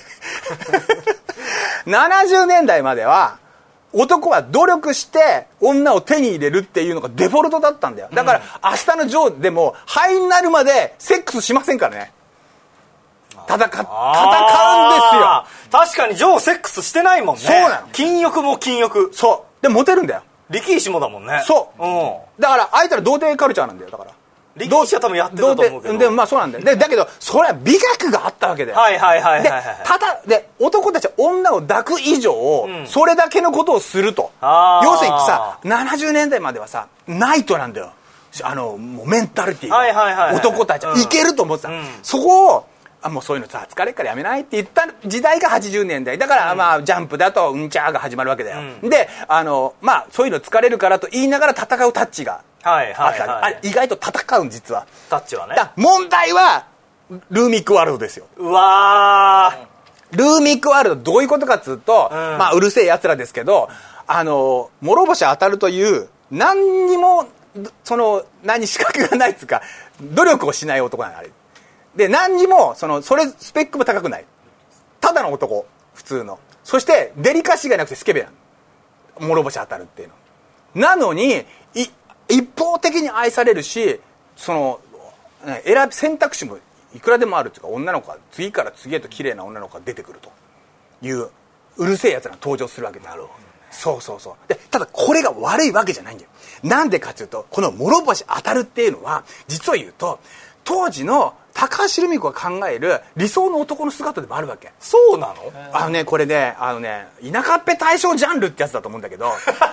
ななじゅうねんだいまでは男は努力して女を手に入れるっていうのがデフォルトだったんだよ。だから、うん、明日のジョーでも灰になるまでセックスしませんからね。戦, 戦うんですよ。 確かにジョーセックスしてないもんね。 そうなの。 禁欲も禁欲。 そうでモテるんだよ。 力石もだもんね。 そう、 うん、 だからあいつら童貞カルチャーなんだよ。だから力石は多分やってたと思うけど、 でまあそうなんだよ。でだけどそれは美学があったわけだよ。 はいはいはいはい、はい、 でただで男たちは女を抱く以上、うん、それだけのことをすると。要するにさななじゅうねんだいまではさナイトなんだよ。あのもうメンタリティー、はいはいはいはい、男たちはいけると思ってた、うん、そこをあもうそういうのさ疲れっからやめないって言った時代がはちじゅうねんだいだから、うん、まあジャンプだとうんちゃーが始まるわけだよ、うん、であのまあそういうの疲れるからと言いながら戦うタッチがはいはいはい、 あ意外と戦うん実はタッチはね。 だ問題はルーミックワールドですよ。 うわールーミックワールドどういうことかっつうと、うん、まあうるせえやつらですけどあの諸星当たるという何にもその何資格がないっつうか努力をしない男なのあれで何にもそのそれスペックも高くないただの男普通のそしてデリカシーがなくてスケベなの諸星当たるっていうのなのにい一方的に愛されるしその選び選択肢もいくらでもあるっていうか女の子が次から次へと綺麗な女の子が出てくるといううるせえやつが登場するわけだ。なるほど。そうそうそうでただこれが悪いわけじゃないんだよ。なんでかっていうとこの諸星当たるっていうのは実を言うと当時の高橋留美子が考える理想の男の姿でもあるわけ。 そうなの？ あのねこれねあのね田舎っぺ大将ジャンルってやつだと思うんだけど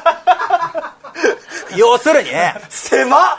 要するにね狭っ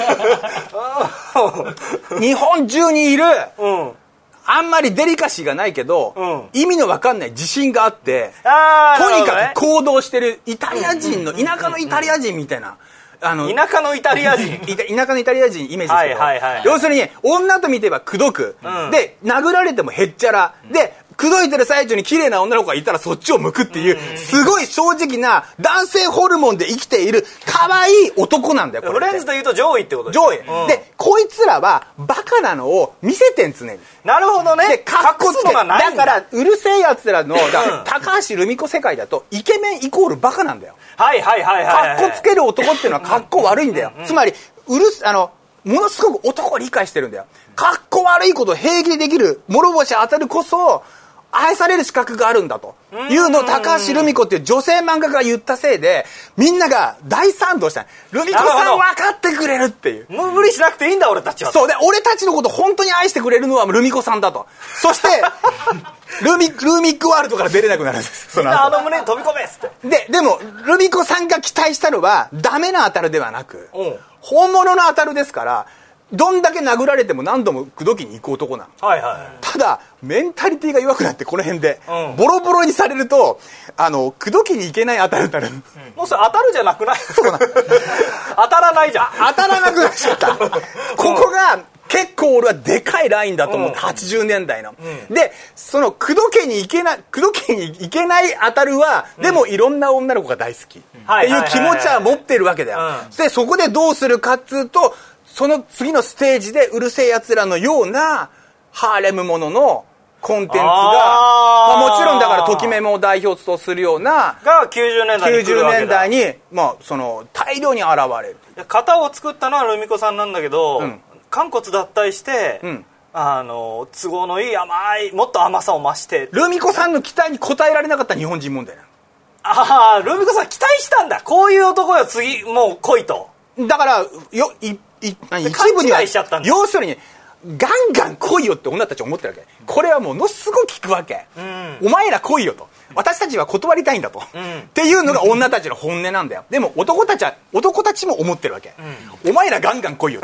日本中にいる、 うんあんまりデリカシーがないけど、うん、意味の分かんない自信があってあとにかく行動してるイタリア人の田舎のイタリア人みたいなあの田舎のイタリア人田舎のイタリア人イメージですけど、 はいはいはい、 要するに女と見てば口説く、うん、で殴られてもへっちゃら、うん、で口説いてる最中に綺麗な女の子がいたらそっちを向くっていう、うん、すごい正直な男性ホルモンで生きている可愛い男なんだよ。 フレンズというと上位ってことです上位、うん、でこいつらはバカなのを見せてん常に。 なるほどね。 でかっこつけだからうるせえやつらのだ高橋留美子世界だとイケメンイコールバカなんだよ。 はいはいはいはい、はい、 かっこつける男っていうのはかっこ悪いんだよ、うんうん、つまりうるあのものすごく男を理解してるんだよ。かっこ悪いことを平気でできる諸星当たるこそ愛される資格があるんだというのを高橋留美子っていう女性漫画家が言ったせいでみんなが大賛同した。留美子さん分かってくれるっていう無理しなくていいんだ俺たちは。 そうで俺たちのこと本当に愛してくれるのは留美子さんだと。そしてルーミルーミックワールドから出れなくなるんです。そのあの胸に飛び込めっつってででも留美子さんが期待したのはダメな当たるではなく、 うん、 本物の当たるですからどんだけ殴られても何度も口説きに行く男なの、 はいはい、 ただメンタリティが弱くなってこの辺で、 うん、 ボロボロにされるとあの口説きに行けない当たるになる、うん、 もうそれ当たるじゃなくない？ そうな当たらないじゃん。 当たらなくなっちゃったここが結構俺はでかいラインだと思って、うん、はちじゅうねんだいの、うん、でその口説きに行けない口説きに行けない当たるは、うん、でもいろんな女の子が大好き、うん、っていう気持ちは持ってるわけだよ、 うん、 でそこでどうするかっつうとその次のステージでうるせえやつらのようなハーレムもののコンテンツがまあ、もちろんだからときめもを代表とするようながきゅうじゅうねんだいに来るわけだ。 きゅうじゅうねんだいに、まあ、その大量に現れる。 型を作ったのは留美子さんなんだけど、うん、肝骨脱退して、 うん、 あの都合のいい甘いもっと甘さを増して留美子さんの期待に応えられなかった日本人問題なの。 ああ留美子さん期待したんだ。こういう男よ次もう来いと。 だからよいい一部には要するにガンガン来いよって女たち思ってるわけ。これはものすごく聞くわけ、 うん、 お前ら来いよと私たちは断りたいんだと、うん、っていうのが女たちの本音なんだよ。でも男たちは男たちも思ってるわけ、うん、お前らガンガン来いよと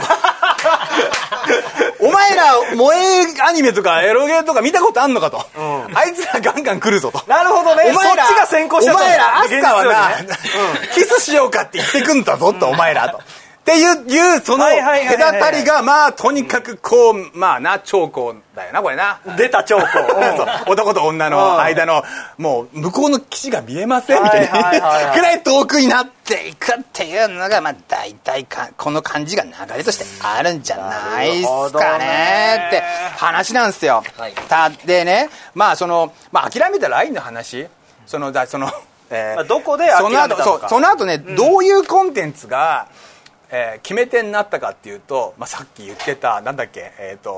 お前ら萌えアニメとかエロゲーとか見たことあんのかと、うん、あいつらガンガン来るぞと。 なるほどね。 お前らそっちが先行しちゃったお前らアスカはな、 ねうん、キスしようかって言ってくんだぞと、うん、お前らとっていう、いうその隔たりがまあとにかくこうまあな長江だよなこれな。 出た長江、 うん、男と女の間のもう向こうの岸が見えませんみたいなくらい遠くになっていくっていうのがまあ大体かこの感じが流れとしてあるんじゃないですかねって話なんですよ、はい、たでねまあそのまあ諦めたラインの話そのだその、 えーまあ、どこで諦めたのかその後、そうその後ね、うん、どういうコンテンツがえー、決め手になったかっていうと、まあ、さっき言ってたなんだっけ、えーと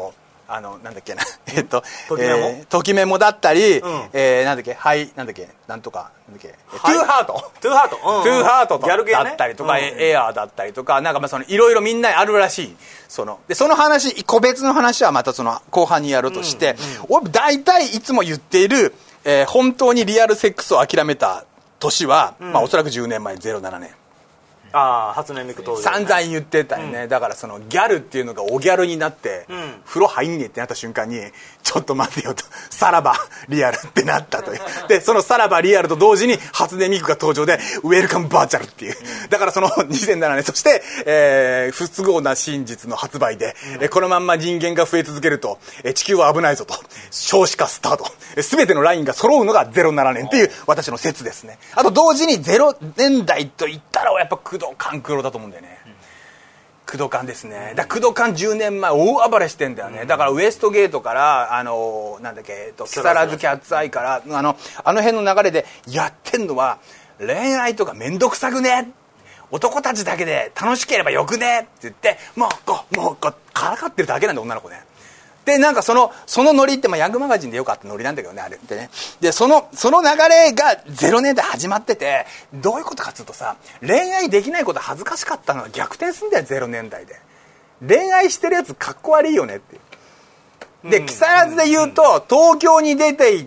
あのなんだっけなえっとときメモ、 えー、ときメモだったり、 うん、 えー、なんだっけはいなんだっけなんとかなんだっけ、はい、トゥーハートトゥーハート、うんうん、 トゥーハートギャル系ねだったりとか、うん、エアーだったりとかなんかまあそのいろいろみんなあるらしい。そのでその話個別の話はまたその後半にやるとして、うんうん、俺大体いつも言っている、えー、本当にリアルセックスを諦めた年は、うん、まあおそらくじゅうねんまえゼロななねん。 ああ初音ミク当時、ね、 散々言ってたよね、うん、だからそのギャルっていうのがおギャルになって、うん、風呂入んねえってなった瞬間にちょっと待てよとさらばリアルってなったというでそのさらばリアルと同時に初音ミクが登場でウェルカムバーチャルっていう、うん、だからそのにせんななねんそして、えー、不都合な真実の発売で、うん、このまんま人間が増え続けると地球は危ないぞと少子化スタート全てのラインが揃うのがゼロななねんっていう私の説ですね。あと同時にゼロねんだいと言ったらやっぱ工藤官九郎だと思うんだよね、うん、工藤官ですね。だから工藤官じゅうねんまえ大暴れしてんだよね、うん、だからウエストゲートからあのなんだっけ木更津キャッツアイからあのあの辺の流れでやってんのは恋愛とかめんどくさくね男たちだけで楽しければよくねって言ってもうこうもうこうからかってるだけなんだ女の子ね。でなんかそのそのノリって、まあ、ヤングマガジンでよかったノリなんだけどねあれってね。でそのその流れがゼロねんだい始まっててどういうことかっつうとさ恋愛できないこと恥ずかしかったのが逆転すんだよゼロねんだいで。恋愛してるやつかっこ悪いよねっていうで、うん、木更津で言うと、うん、東京に出て行って、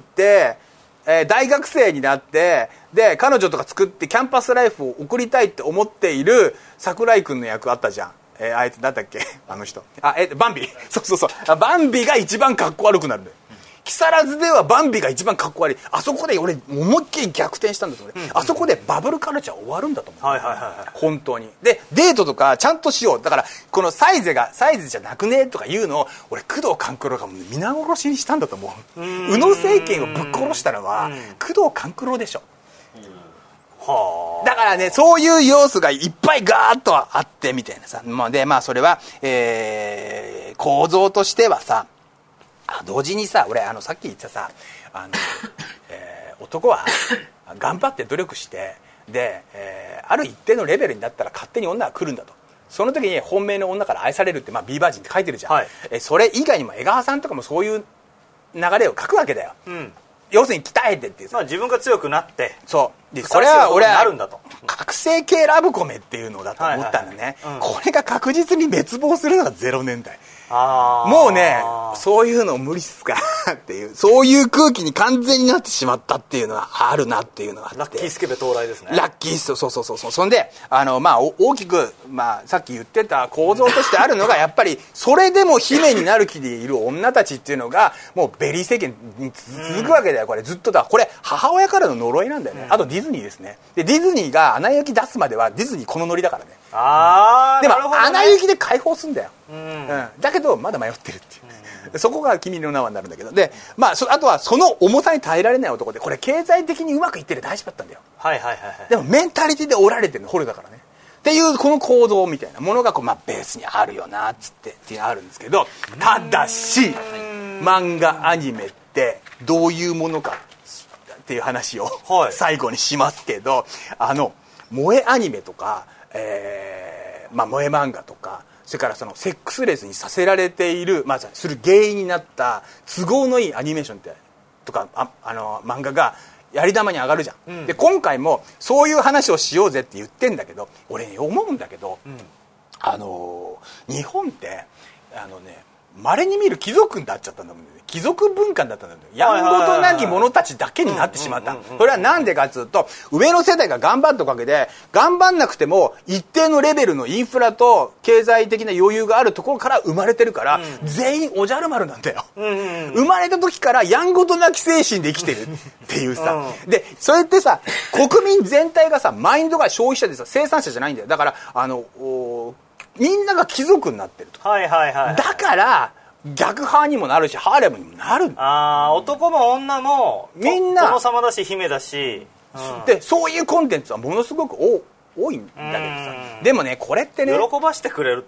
えー、大学生になってで彼女とか作ってキャンパスライフを送りたいって思っている桜井君の役あったじゃん。えー、あいつなんだっけあの人あえバンビそうそうそうバンビが一番かっこ悪くなるんだよ。木更津ではバンビが一番かっこ悪い。あそこで俺思いっきり逆転したんですよ、うん、あそこでバブルカルチャー終わるんだと思う、 はいはいはいはい、 本当に。でデートとかちゃんとしよう。だからこのサイズがサイズじゃなくねとか言うのを俺工藤官九郎が皆殺しにしたんだと思う。宇野政権をぶっ殺したのは工藤官九郎でしょ。はあ、だからねそういう要素がいっぱいガーッとあってみたいなさ。でまあそれは、えー、構造としてはさ同時にさ俺あのさっき言ったさあの、えー、男は頑張って努力してで、えー、ある一定のレベルになったら勝手に女が来るんだと。その時に本命の女から愛されるって、まあ、ビーバージンって書いてるじゃん、はい、えそれ以外にも江川さんとかもそういう流れを書くわけだよ、うん、要するに鍛えてっていう、 まあ、自分が強くなってそうでこれは俺は覚醒系ラブコメっていうのだと思ったんだね、はいはいはいうん、これが確実に滅亡するのがゼロねんだい。あもうねそういうの無理っすかっていうそういう空気に完全になってしまったっていうのはあるなっていうのがあってラッキースケベ到来ですね。 ラッキースそうそうそうそうそんであの、まあ、大きく、まあ、さっき言ってた構造としてあるのがやっぱりそれでも姫になる気でいる女たちっていうのがもうベリー政権に続くわけだよ。これずっとだこれ母親からの呪いなんだよね、うん、あとディズニーですね。でディズニーがアナ雪出すまではディズニーこのノリだからね。 あでも、 ね、 アナ雪で解放すんだよ、うんうん、 だけどまだ迷ってるっていう、うん、そこが君の名はになるんだけどで、まあ、そあとはその重さに耐えられない男でこれ経済的にうまくいってる大丈夫だったんだよ、 はいはいはいはい、 でもメンタリティで折られてるのホルだからねっていうこの構造みたいなものがこう、まあ、ベースにあるよなっつってっていうのがあるんですけどただし漫画アニメってどういうものかっていう話を最後にしますけど、はい、あの萌えアニメとかえーまあ、萌え漫画とかそれからそのセックスレスにさせられている、まあ、する原因になった都合のいいアニメーションってとか あ, あの漫画がやり玉に上がるじゃん、うん、で今回もそういう話をしようぜって言ってんだけど俺、ね、思うんだけど、うん、あの日本ってあのね稀に見る貴族になっちゃったんだもんね。貴族文化になったんだよ。やんごとなき者たちだけになってしまった。それはなんでかっていうと上の世代が頑張ったおかげで頑張んなくても一定のレベルのインフラと経済的な余裕があるところから生まれてるから、うん、全員おじゃる丸なんだよ、うんうんうん、生まれた時からやんごとなき精神で生きてるっていうさ、うん、でそれってさ国民全体がさマインドが消費者でさ生産者じゃないんだよ。だからあのみんなが貴族になってると、 はいはいはいはい、 だから逆派にもなるしハーレムにもなる。 ああ男も女もみんな殿様だし姫だし、 うん、でそういうコンテンツはものすごく多いんだけどさでもねこれってね喜ばしてくれると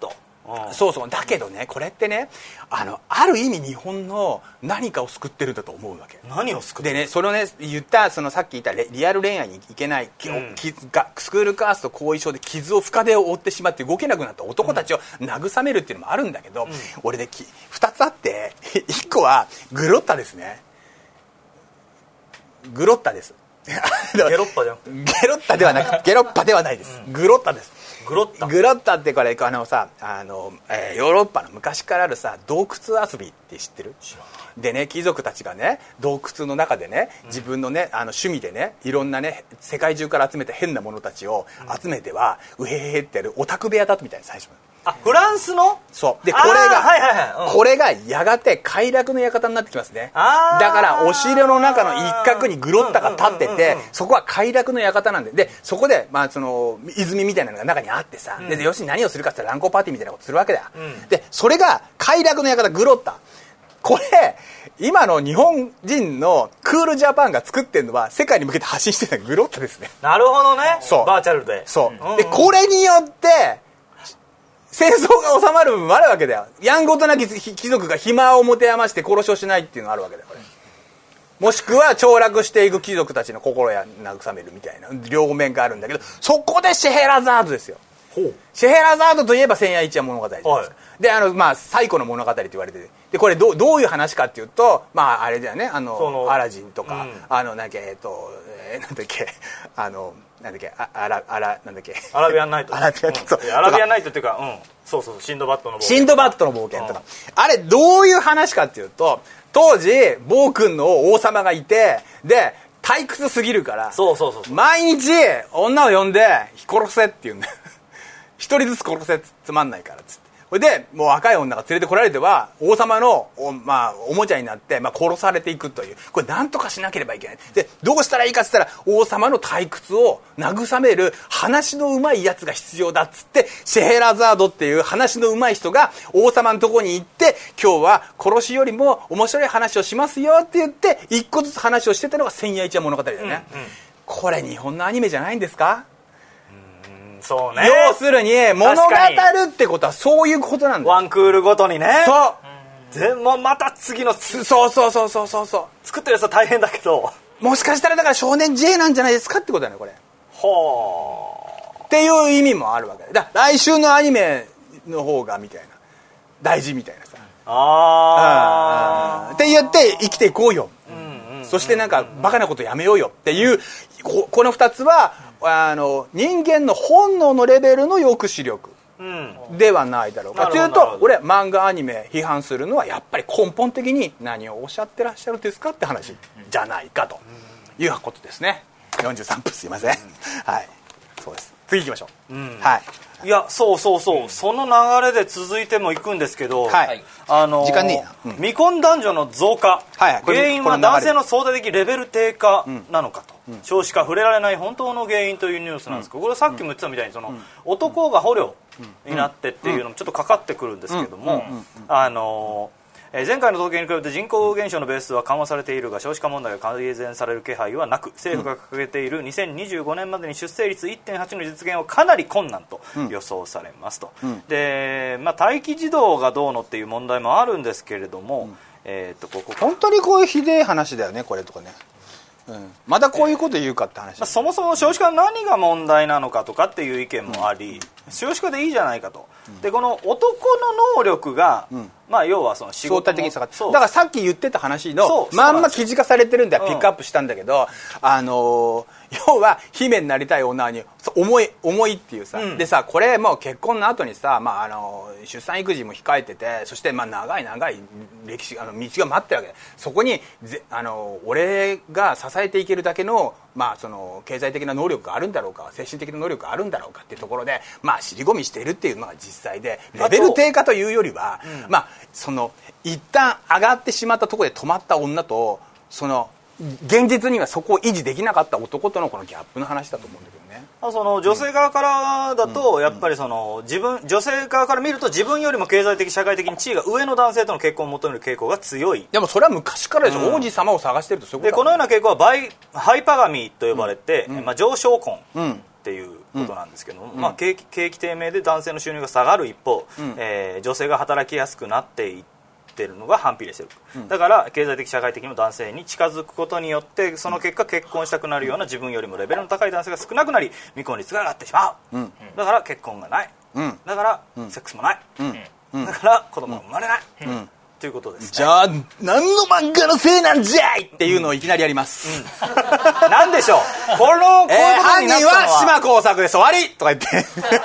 そうそう。だけどね、これってね、あのある意味日本の何かを救ってるんだと思うわけ。 何を救ってるでね、それをね言ったそのさっき言ったリアル恋愛にいけない、うん、がスクールカースト後遺症で傷を深手を負ってしまって動けなくなった男たちを慰めるっていうのもあるんだけど、うん、俺でふたつあって、いっこはグロッタですね。グロッタです。 ゲロッパじゃん。 ゲロッタではなくゲロッパではないです、うん、グロッタです。 グロッタグロッタってこれあのさあの、えー、ヨーロッパの昔からあるさ洞窟遊びって知ってる？知らない。でね、貴族たちがね洞窟の中でね自分のね、うん、あの趣味でねいろんなね世界中から集めた変なものたちを集めては、うん、うへへへってやるオタク部屋だったみたいな最初。 あ、フランスの？ そうでこれが、 はいはいはい、うん、 これがやがて快楽の館になってきますね。 あだからお城の中の一角にグロッタが立ってて、うんうんうんうん、そこは快楽の館なんで、でそこで、まあ、その泉みたいなのが中にあってさ、うん、で要するに何をするかって言ったら乱交パーティーみたいなことするわけだよ、うん、でそれが快楽の館グロッタ。これ今の日本人のクールジャパンが作ってるのは世界に向けて発信してるのはグロッタですね。 なるほどね。 そうバーチャルでそう、 うんうん、 でこれによって戦争が収まる部分もあるわけだよ。やんごとなき貴族が暇を持て余して殺しをしないっていうのがあるわけだよこれ。もしくは凋落していく貴族たちの心や慰めるみたいな両面があるんだけど、そこでシェヘラザードですよ。ほう。シェヘラザードといえば千夜一夜物語じゃないですか、はい、であの、まあ、最古の物語って言われてて、でこれ ど, どういう話かっていうと、まああれだよね、あのアラジンとか、うん、あのなんだっけえっと、えー、なんだっけあのなんだっけああらあらなんだっけアラビアンナイトアラビアンナイト、 うん、アラビアンナイトっていうか、うん、そうそうシンドバッドの冒険シンドバッドの冒険とか、うん、あれどういう話かっていうと、当時暴君の王様がいて、で退屈すぎるからそうそうそうそう毎日女を呼んで殺せって言うんだよ一人ずつ殺せ、つまんないからっつって、それでもう若い女が連れてこられては王様の お,、まあ、おもちゃになって、まあ、殺されていくという、これ何とかしなければいけない。でどうしたらいいかっつったら、王様の退屈を慰める話のうまいやつが必要だっつって、シェヘラザードっていう話のうまい人が王様のとこに行って、今日は殺しよりも面白い話をしますよって言って一個ずつ話をしてたのが千夜一夜物語だよね、うんうん、これ日本のアニメじゃないんですか？ そうね、 要するに物語るってことはそういうことなんだ。 ワンクールごとにね。 そうでもまた次のそうそうそうそうそうそう作ってるやつは大変だけど、 もしかしたらだから少年 J なんじゃないですかってことだねこれ。 ほーっていう意味もあるわけだ。来週のアニメの方がみたいな大事みたいなさああって言って生きていこうよ、うんうん、そしてなんかバカなことやめようよっていう、こ, このふたつはあの人間の本能のレベルの抑止力ではないだろうか、うん、というと俺漫画アニメ批判するのはやっぱり根本的に何をおっしゃってらっしゃるんですかって話じゃないかということですね。よんじゅうさんぷんすいません、うん、はいそうです。次行きましょう、うん、はいいやそうそうそう、うん、その流れで続いてもいくんですけど、 はいあのー、 時間ねえな、うん、 未婚男女の増加、はい、原因は男性の相対的レベル低下なのかと、うん、少子化触れられない本当の原因というニュースなんですけど、これさっきも言ってたみたいにその、うん、男が捕虜になってっていうのもちょっとかかってくるんですけども、あのー前回の統計に比べて人口減少のベースは緩和されているが少子化問題が改善される気配はなく、政府が掲げているにせんにじゅうごねんまでに出生率 いってんはち の実現はかなり困難と予想されますと、うん、で、まあ、待機児童がどうのっていう問題もあるんですけれども、うん、えー、とここ本当にこういうひでえ話だよねこれとかね、うん、まだこういうこと言うかって話、 まあ、そもそも少子化の何が問題なのかとかっていう意見もあり、うん、少子化でいいじゃないかと、うん、でこの男の能力が、うん、まあ要はその仕事も相対的に下がって、だからさっき言ってた話のまんま記事化されてるんでピックアップしたんだけど、うん、あのー、要は姫になりたい女に重い重いっていうさ、うん、でさこれもう結婚の後にさ、まあ、あの出産育児も控えてて、そしてまあ長い長い歴史あの道が待ってるわけで、そこにぜあの俺が支えていけるだけの、まあ、その経済的な能力があるんだろうか精神的な能力があるんだろうかっていうところで、まあ、尻込みしているっていうのが実際で、レベル低下というよりは、うん、まあその一旦上がってしまったところで止まった女とその現実にはそこを維持できなかった男とのこのギャップの話だと思うんだけどね。 その女性側からだとやっぱりその自分女性側から見ると自分よりも経済的社会的に地位が上の男性との結婚を求める傾向が強い。 でもそれは昔からでしょ、うん、王子様を探してるとそういうことだ、ね、 でこのような傾向はバイハイパガミと呼ばれて、うんまあ、上昇婚っていうことなんですけども、うんまあ、景気、景気低迷で男性の収入が下がる一方、うんえー、女性が働きやすくなっていってるのが反比例してる、うん、だから経済的社会的にも男性に近づくことによってその結果結婚したくなるような自分よりもレベルの高い男性が少なくなり未婚率が上がってしまう、うん、だから結婚がない、うん、だから、うん、セックスもない、うん、だから子供が生まれない、うんうんということですね。 じゃあ何の漫画のせいなんじゃいっていうのをいきなりやります、 うん、なんでしょうこのこういうことになったのは、えー、 犯人は島耕作です終わりとか言って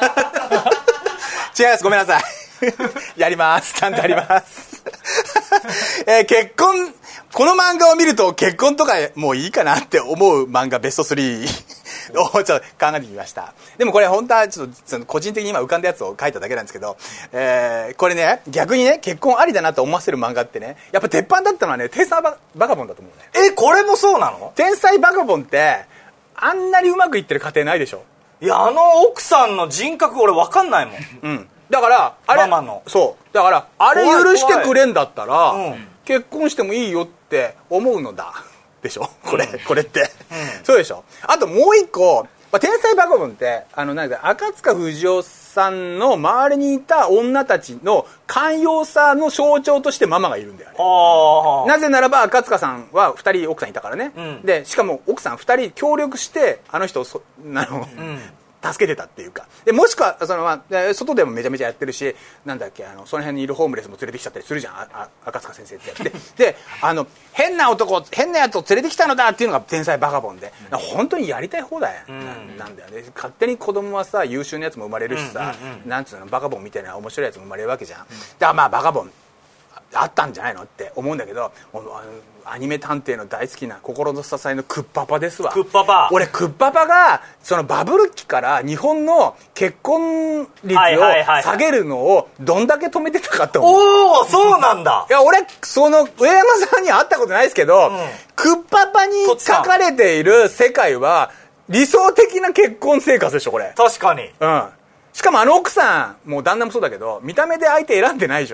違いますごめんなさいやりますちゃんとやりますえー、結婚この漫画を見ると結婚とかもういいかなって思う漫画ベストスリーをちょっと考えてみました。でもこれ本当はちょっとその個人的に今浮かんだやつを書いただけなんですけど、えー、これね逆にね結婚ありだなと思わせる漫画ってねやっぱ鉄板だったのはね天才バカボンだと思うね。 えこれもそうなの？ 天才バカボンってあんなにうまくいってる家庭ないでしょ。 いやあの奥さんの人格俺分かんないもん、 うん、だからあれママのそうだからあれ許してくれんだったら、うん、結婚してもいいよって思うのだでしょこれ、うん、これって、うん、そうでしょ。あともう一個、まあ、天才バカボンってあのなんか赤塚不二夫さんの周りにいた女たちの寛容さの象徴としてママがいるんだよね。あなぜならば赤塚さんはふたり奥さんいたからね、うん、でしかも奥さんふたり協力してあの人をそあの、うん助けてたっていうかでもしくはその、まあ、外でもめちゃめちゃやってるしなんだっけあのその辺にいるホームレスも連れてきちゃったりするじゃんああ赤塚先生ってでであの変な男変なやつを連れてきたのだっていうのが天才バカボンで、うん、本当にやりたい放題、うん、な, なんだよね。勝手に子供はさ優秀なやつも生まれるしさ、うんうんうん、なんつうのバカボンみたいな面白いやつも生まれるわけじゃん、うん、だからまあバカボンあったんじゃないのって思うんだけどアニメ探偵の大好きな心の支えのクッパパですわ。 クッパパ俺クッパパがそのバブル期から日本の結婚率を下げるのをどんだけ止めてたかと思う、 はいはいはいはい、おおそうなんだ。 いや俺その上山さんには会ったことないですけど、うん、クッパパに書かれている世界は理想的な結婚生活でしょこれ。 確かに。 うんしかもあの奥さんもう旦那もそうだけど見た目で相手選んでないでしょ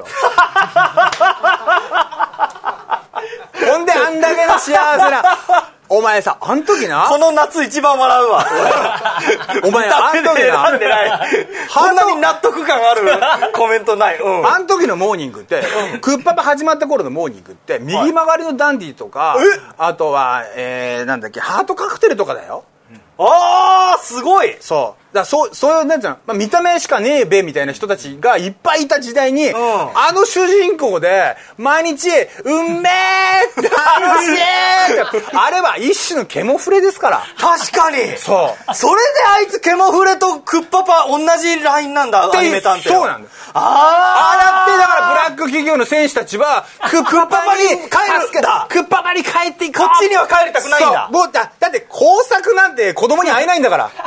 ほんであんだけの幸せなお前さあん時なこの夏一番笑うわお前あん時な選んでないこんなに納得感あるコメントない、うん、 あん時のモーニングって、うん、クッパパ始まった頃のモーニングって右曲がりのダンディとか、はい、あとは、えー、なんだっけハートカクテルとかだよ、うんあーすごい。 そうだからそうそういうなんていうの、まあ、見た目しかねえべみたいな人たちがいっぱいいた時代に、うん、あの主人公で毎日うんめー楽しいってあれは一種のケモフレですから。 確かにそうそれであいつケモフレとクッパパ同じラインなんだアニメ探偵。 そうなんだ。ああやってだからブラック企業の選手たちはクッパパに帰るクッパパに帰っていこうこっちには帰りたくないんだ。 そうもう だ, だって工作なんて子供に会えないんだから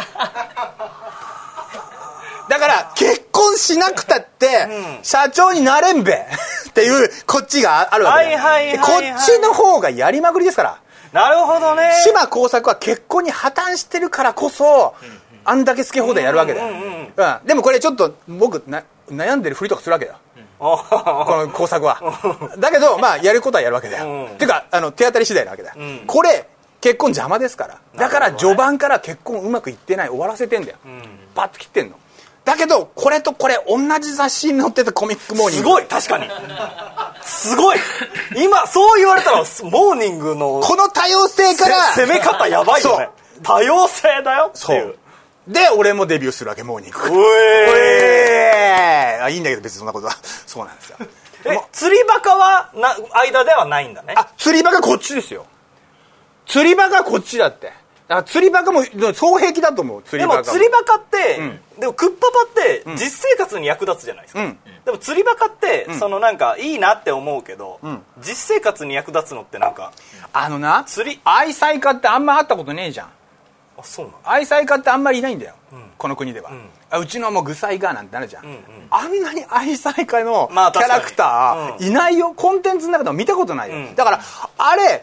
だから結婚しなくたって社長になれんべっていうこっちがあるわけで、はいはいはいはい、こっちの方がやりまくりですから。 なるほどね。 島耕作は結婚に破綻してるからこそあんだけ好き放題やるわけだよ、うんうんうんうん、でもこれちょっと僕な悩んでるふりとかするわけだよ、うん、この工作はだけどまあやることはやるわけだよ、うん、っていうかあの手当たり次第なわけだよ、うん、これ結婚邪魔ですからだから序盤から結婚うまくいってない終わらせてんだよ、うん、パッと切ってんのだけどこれとこれ同じ雑誌に載ってたコミックモーニングすごい確かにすごい今そう言われたらモーニングのこの多様性から攻め方やばいよね。多様性だよっていうで俺もデビューするわけモーニングうえーあいいんだけど別にそんなことはそうなんですよえ釣りバカはな間ではないんだね。 あ釣りバカこっちですよ。釣りバカこっちだってあ釣りバカも双璧だと思う。釣りバカもでも釣りバカって、うん、でもクッパパって実生活に役立つじゃないですか、うん、でも釣りバカって、うん、そのなんかいいなって思うけど、うん、実生活に役立つのってなんかあのな釣り愛妻家ってあんま会ったことねえじゃん。 あそうなの。 愛妻家ってあんまりいないんだよ、うん、この国では、うん、あうちのもう具妻がなんてなるじゃん、うんうん、あんなに愛妻家のキャラクターいないよ、コンテンツの中でも見たことないよ、うん、だからあれ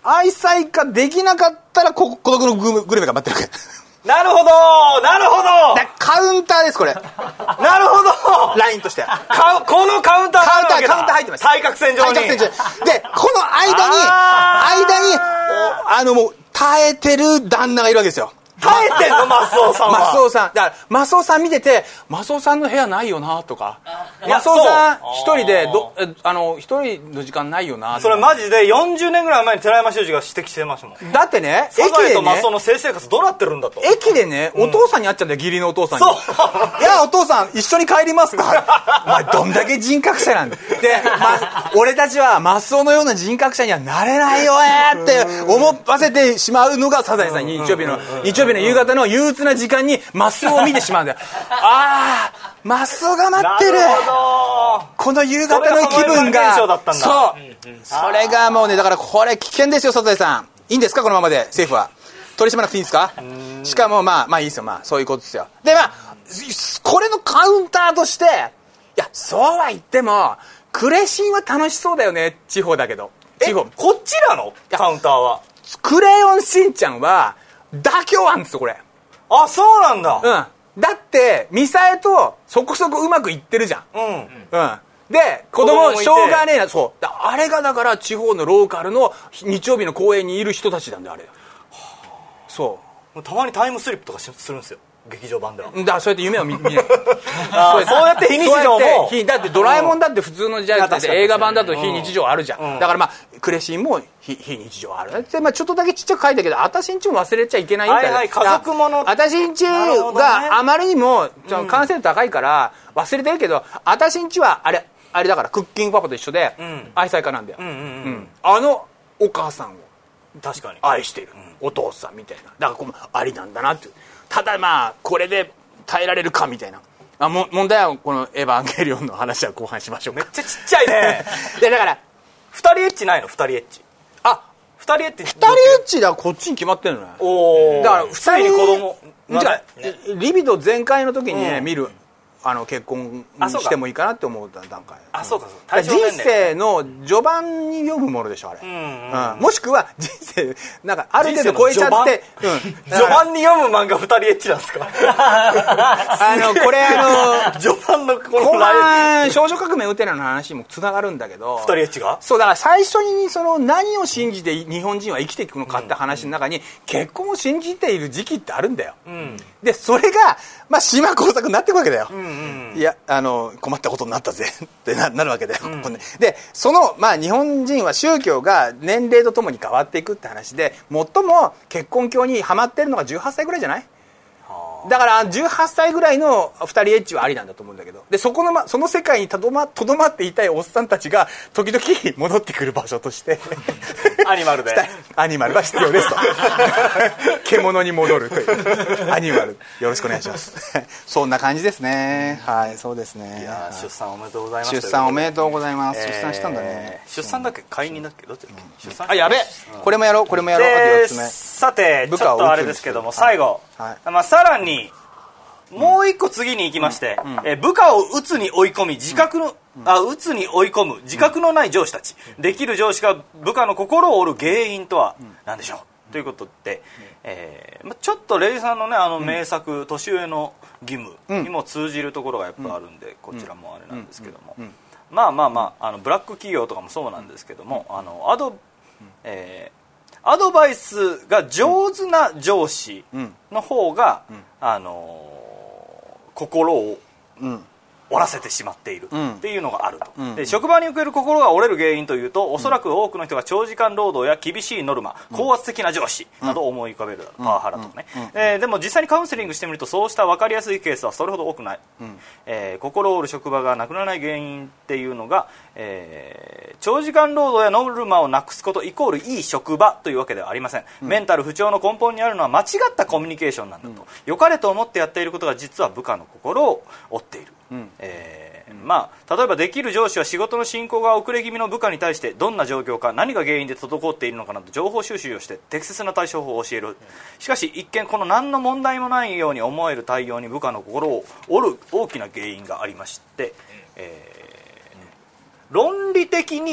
愛妻家できなかったらこ孤独のグルメが待ってるなるほどなるほどカウンターですこれなるほどラインとしてかこのカウンターがあるわけだ。 カウンターカウンター入ってます対角線上に対角線上でこの間に間にあのもう耐えてる旦那がいるわけですよ。 耐えてんのマスオさんは。 マスオさんだからマスオさん見ててマスオさんの部屋ないよなとかマスオさん一人でどあの一人の時間ないよなそれマジでよんじゅうねんぐらい前に寺山修司が指摘してましたもん。 だってねサザエと駅でねマスオの性生活どうなってるんだと。 駅でねお父さんに会っちゃうんだよ義理のお父さんに。 そういやお父さん一緒に帰りますかお前どんだけ人格者なんだで、ま、俺たちはマスオのような人格者にはなれないよねって思わせてしまうのがサザエさん日曜日の日曜日の夕方の憂鬱な時間にマスオを見てしまうんだよ。ああマスオが待ってる。 なるほどこの夕方の気分がそれがサそう、うんうん、それがもうねだからこれ危険ですよサザエさん。いいんですかこのままで政府は取り締まらなくていいんですか。しかもまあまあいいですよまあそういうことですよ。でまあこれのカウンターとしていやそうは言ってもクレシンは楽しそうだよね地方だけど地方こっちなのカウンターは。 クレヨンしんちゃんは妥協案ですよこれ。 あそうなんだ。 うんだってミサエとそこそこうまくいってるじゃん。 うん、 うん、で子供しょうがねえなそうあれがだから地方のローカルの日曜日の公園にいる人たちなんだよあれ。そうたまにタイムスリップとかするんですよ劇場版では。 だからそうやって夢を見見ないあそうやって非日常もだってドラえもんだって普通のじゃあ映画版だと非日常あるじゃん、うん、だからまあクレシンも非日常あるで、まあ、ちょっとだけちっちゃく書いたけどあたしんちも忘れちゃいけないみたいな、 はいはい、家族ものあたしんちがあまりにも完成度高いから忘れてるけどあたしんちはあれあれだからクッキングパパと一緒で愛妻家なんだよ、うんうんうんうん、あのお母さんを確かに愛している、うん、お父さんみたいなだからこのありなんだなってただまあこれで耐えられるかみたいなあも問題はこのエヴァンゲリオンの話は後半しましょうか。 めっちゃちっちゃいねでだからふたりエッチないのふたりエッチあふたりエッチふたりエッチだからこっちに決まってるのね。 おおだからふたりに子供リビド全開の時に、ねうん、見るあの結婚してもいいかなって思う段階。 あそうかそうか人生の序盤に読むものでしょあれ、うんうんうん、もしくは人生なんかある程度超えちゃって、 うん、序盤に読む漫画ふたりエッチなんですかあのこれあの序盤のこの後半少女革命ウテナの話もつながるんだけどふたりエッチがそうだから最初にその何を信じて日本人は生きていくのかって話の中に、うん、結婚を信じている時期ってあるんだよ、うん、でそれがまあ島耕作になっていくわけだよ、うんうん、いやあの困ったことになったぜって な, なるわけだよ、うん、でその、まあ、日本人は宗教が年齢とともに変わっていくって話で最も結婚教にハマってるのがじゅうはっさいぐらいじゃない。だからじゅうはっさいぐらいのふたりエッチはありなんだと思うんだけどでそこの、ま、その世界にとどま、とどまっていたいおっさんたちが時々戻ってくる場所としてアニマルでアニマルは必要ですと獣に戻るというアニマルよろしくお願いしますそんな感じですね。はいそうですね。 いや出産おめでとうございます。 出産おめでとうございます、えー、出産したんだね。 出産だっけ解任だっけどっちだっけ、うん、出産あやべ、うん、これもやろうこれもやろう。あとよっつめさてちょっとあれですけども最後、はい、まあ、さらにもう一個次に行きまして、うん、え部下を鬱に追い込み自覚の、うん、あ鬱に追い込む自覚のない上司たち、うん、できる上司が部下の心を折る原因とは何でしょう、うん、ということで、うんえーま、ちょっとレイさんのねあの名作、うん、年上の義務にも通じるところがやっぱあるんで、うん、こちらもあれなんですけども、うんうん、まあまあまああのブラック企業とかもそうなんですけども、あのアド、えー、アドバイスが上手な上司の方が、あの心を折らせてしまっているっていうのがあると、うん、で職場における心が折れる原因というとおそらく多くの人が長時間労働や厳しいノルマ、うん、高圧的な上司などを思い浮かべる、うん、パワハラとかね、うんえー、でも実際にカウンセリングしてみるとそうした分かりやすいケースはそれほど多くない、うんえー、心を折る職場がなくならない原因っていうのが、えー、長時間労働やノルマをなくすことイコールいい職場というわけではありません、うん、メンタル不調の根本にあるのは間違ったコミュニケーションなんだと、うん、良かれと思ってやっていることが実は部下の心を折っている、うんえーまあ、例えばできる上司は仕事の進行が遅れ気味の部下に対してどんな状況か何が原因で滞っているのかなど情報収集をして適切な対処法を教える。しかし一見この何の問題もないように思える対応に部下の心を折る大きな原因がありまして、えー、論理的に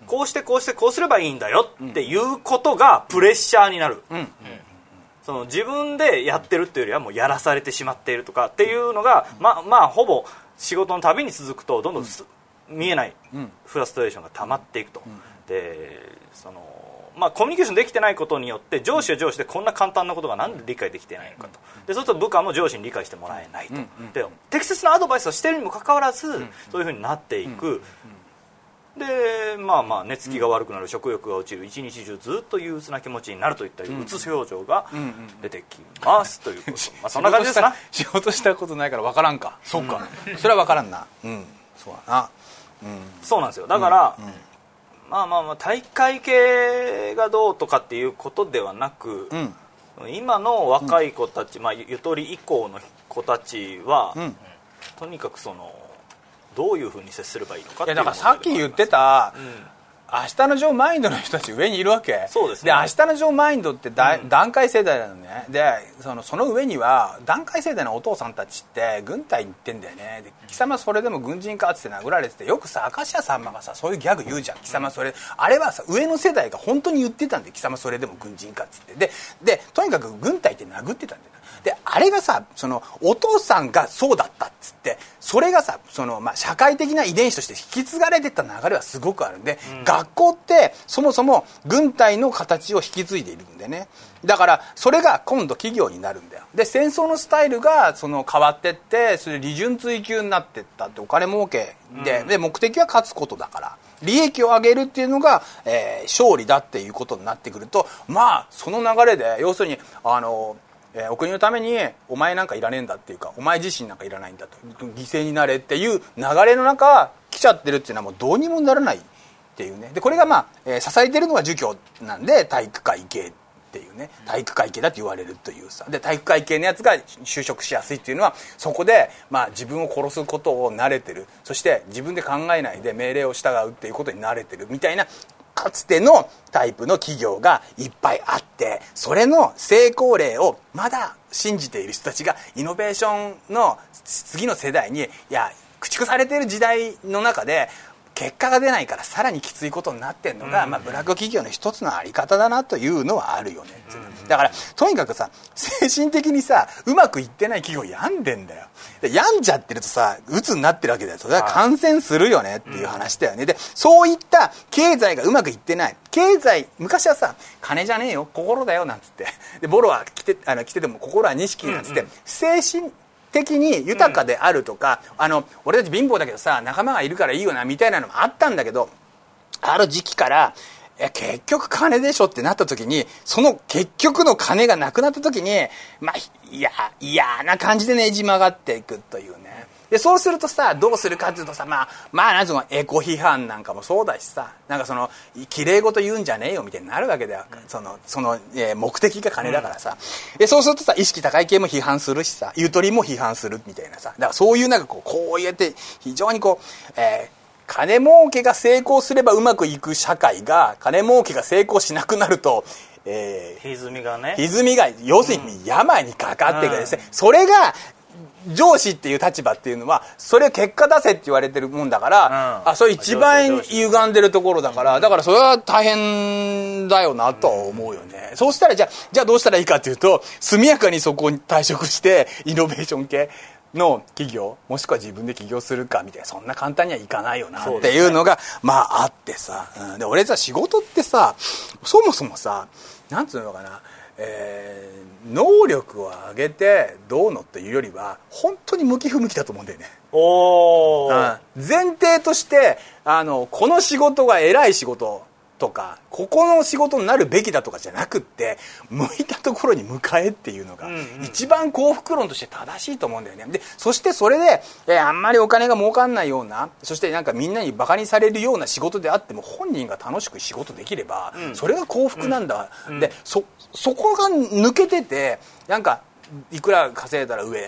こうしてこうしてこうすればいいんだよっていうことがプレッシャーになる、うんうん、その自分でやってるっていうよりはもうやらされてしまっているとかっていうのが、うん、ま, まあほぼ仕事のたびに続くとどんどん、うん、見えないフラストレーションが溜まっていくと、うん、でそのまあ、コミュニケーションできてないことによって上司は上司でこんな簡単なことがなんで理解できてないのかと、でそうすると部下も上司に理解してもらえないと、で適切なアドバイスをしているにもかかわらずそういうふうになっていく、でまあまあ寝つきが悪くなる、食欲が落ちる、一日中ずっと憂鬱な気持ちになるといったうつ表情が出てきますということ、まあ、そんな感じですな。 仕事したことないから分からんか。そうか、それは分からんな。うんそうだな、 うん、そうなんですよ。だから、うんうん、まあまあまあ体育会系がどうとかっていうことではなく、うん、今の若い子たち、うんまあ、ゆとり以降の子たちは、うん、とにかくそのどういうふうに接すればいいのかっていうのだからさっき言ってた、うん明日のジョーマインドの人たち上にいるわけ。 そうですね。 で明日のジョーマインドってだ、うん、団塊世代なのね。でそのその上には団塊世代のお父さんたちって軍隊に行ってんだよね。で貴様それでも軍人かっつって殴られてて、よくさ明石家さんまがさそういうギャグ言うじゃん。貴様それ、うん、あれはさ上の世代が本当に言ってたんで、貴様それでも軍人かっつってででとにかく軍隊って殴ってたんだよ。であれがさそのお父さんがそうだったっつってそれがさその、まあ、社会的な遺伝子として引き継がれてった流れはすごくあるんで、うん、学校ってそもそも軍隊の形を引き継いでいるんでね。だからそれが今度企業になるんだよ。で戦争のスタイルがその変わってってそれ利潤追求になってったって、お金儲け で,、うん、で目的は勝つことだから利益を上げるっていうのが、えー、勝利だっていうことになってくると、まあその流れで要するにあのえー、お国のためにお前なんかいらねえんだっていうか、お前自身なんかいらないんだと、犠牲になれっていう流れの中来ちゃってるっていうのはもうどうにもならないっていうね。でこれがまあ、えー、支えてるのは儒教なんで体育会系っていうね、体育会系だって言われるというさ、で体育会系のやつが就職しやすいっていうのはそこでまあ自分を殺すことを慣れてる、そして自分で考えないで命令を従うっていうことに慣れてるみたいなかつてのタイプの企業がいっぱいあって、それの成功例をまだ信じている人たちがイノベーションの次の世代にいや駆逐されている時代の中で結果が出ないからさらにきついことになってるのが、まあ、ブラック企業の一つのあり方だなというのはあるよね。だからとにかくさ精神的にさうまくいってない企業病んでんだよ。で病んじゃってるとさ鬱になってるわけだよ。それは感染するよねっていう話だよね。でそういった経済がうまくいってない経済、昔はさ金じゃねえよ心だよなんつって、でボロは来てあの来てても心は錦なんつって、うんうん、精神的に豊かであるとか、うん、あの俺たち貧乏だけどさ仲間がいるからいいよなみたいなのもあったんだけど、ある時期からいや結局金でしょってなった時に、その結局の金がなくなった時にまあいや嫌な感じでねじ曲がっていくというね。でそうするとさどうするかっていうとさ、まあまあなんつうのエコ批判なんかもそうだしさ、なんかその綺麗事言うんじゃねえよみたいになるわけだよ。そのその、えー、目的が金だからさ、うん、でそうするとさ意識高い系も批判するしさ、ゆとりも批判するみたいなさ、だからそういうなんかこうこうやって非常にこう、えー金儲けが成功すればうまくいく社会が金儲けが成功しなくなると、 えー、歪みがね歪みが要するに病にかかっていくですね、うん、それが上司っていう立場っていうのはそれ結果出せって言われてるもんだから、うん、あそれ一番歪んでるところだから、だからそれは大変だよなとは思うよね、うん、そうしたらじゃあじゃあどうしたらいいかっていうと、速やかにそこに退職してイノベーション系の企業もしくは自分で起業するかみたいな、そんな簡単にはいかないよなっていうのが、ね、まああってさ、うん、で俺さ仕事ってさそもそもさなんつうのかな、えー、能力を上げてどうのっていうよりは本当に向き不向きだと思うんだよね。 お、 うん、前提としてあのこの仕事が偉い仕事とかここの仕事になるべきだとかじゃなくって、向いたところに迎えっていうのが一番幸福論として正しいと思うんだよね。でそしてそれで、えー、あんまりお金が儲かんないような、そしてなんかみんなにバカにされるような仕事であっても本人が楽しく仕事できれば、うん、それが幸福なんだ、うん、で そ, そこが抜けててなんかいくら稼いだら上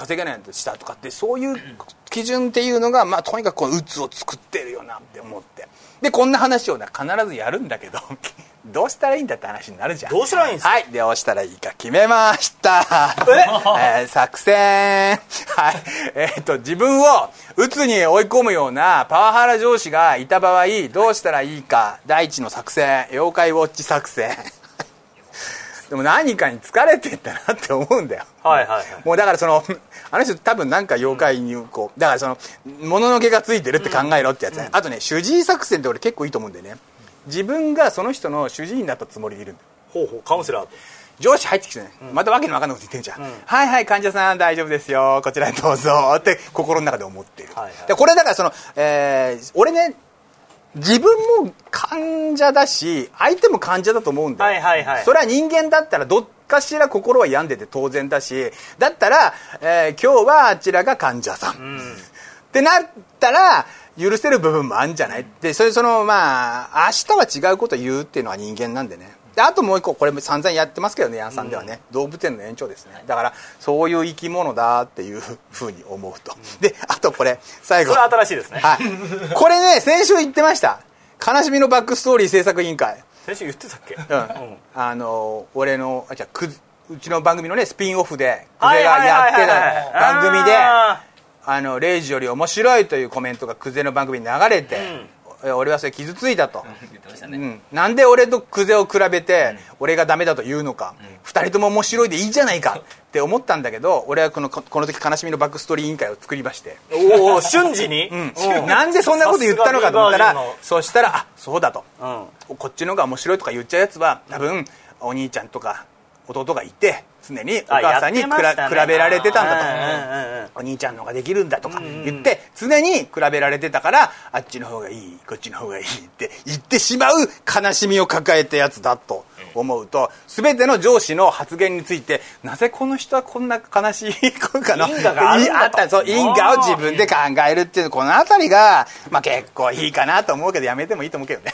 稼げないんでしたとかって、そういう基準っていうのが、まあ、とにかくこの鬱を作ってるよなって思って、でこんな話をね必ずやるんだけどどうしたらいいんだって話になるじゃん。 どうしたらいいんですか。 はい、どうしたらいいか決めましたえ、えー、作戦はいえー、っと自分を鬱に追い込むようなパワハラ上司がいた場合どうしたらいいか、第一の作戦、妖怪ウォッチ作戦でも何かに疲れてったなって思うんだよ。 はいはいはい。 もうだからそのあの人多分なんか妖怪にこうだからそのもののけがついてるって考えろってやつね、うん、あとね主治医作戦って俺結構いいと思うんだよね。自分がその人の主治医になったつもりでいるんだよ。 ほうほう、カウンセラーと上司入ってきてね、うん、またわけのわかんないこと言ってんじゃん、うん、はいはい患者さん大丈夫ですよこちらにどうぞって心の中で思っている、はいはい、でこれだからその、えー、俺ね自分も患者だし相手も患者だと思うんだよ、はいはいはい、それは人間だったらどっかしら心は病んでて当然だし、だったら、えー、今日はあちらが患者さん、うん、ってなったら許せる部分もあるんじゃない、うん、でそれそのまあ明日は違うことを言うっていうのは人間なんでね。であともう一個これも散々やってますけどね、ヤンさんではね、うん、動物園の延長ですね。だからそういう生き物だっていうふうに思うと、うん、であとこれ最後それは新しいですね、 はい、これね先週言ってました、悲しみのバックストーリー制作委員会。 先週言ってたっけ、 うんうん、あの俺のあじゃあうちの番組のねスピンオフで久世がやってた番組であのれいじより面白いというコメントが久世の番組に流れて、うん、俺はそれ傷ついたと、言ってましたね、うん、なんで俺と久世を比べて、うん、俺がダメだと言うのか、うん、ふたりとも面白いでいいじゃないかって思ったんだけど、俺はこのこの時悲しみのバックストーリー委員会を作りまして、 おお瞬時に、 うん、なんでそんなこと言ったのかと思ったら、そしたらあそうだと、うん、こっちの方が面白いとか言っちゃうやつは多分お兄ちゃんとか弟がいて常にお母さんに、ね、比べられてたんだと、お兄ちゃんの方ができるんだとか言って常に比べられてたからあっちの方がいいこっちの方がいいって言ってしまう悲しみを抱えたやつだと思うと、全ての上司の発言についてなぜこの人はこんな悲しいかの因果があるんだと、 そう因果を自分で考えるっていうこのあたりが、まあ、結構いいかなと思うけどやめてもいいと思うけどね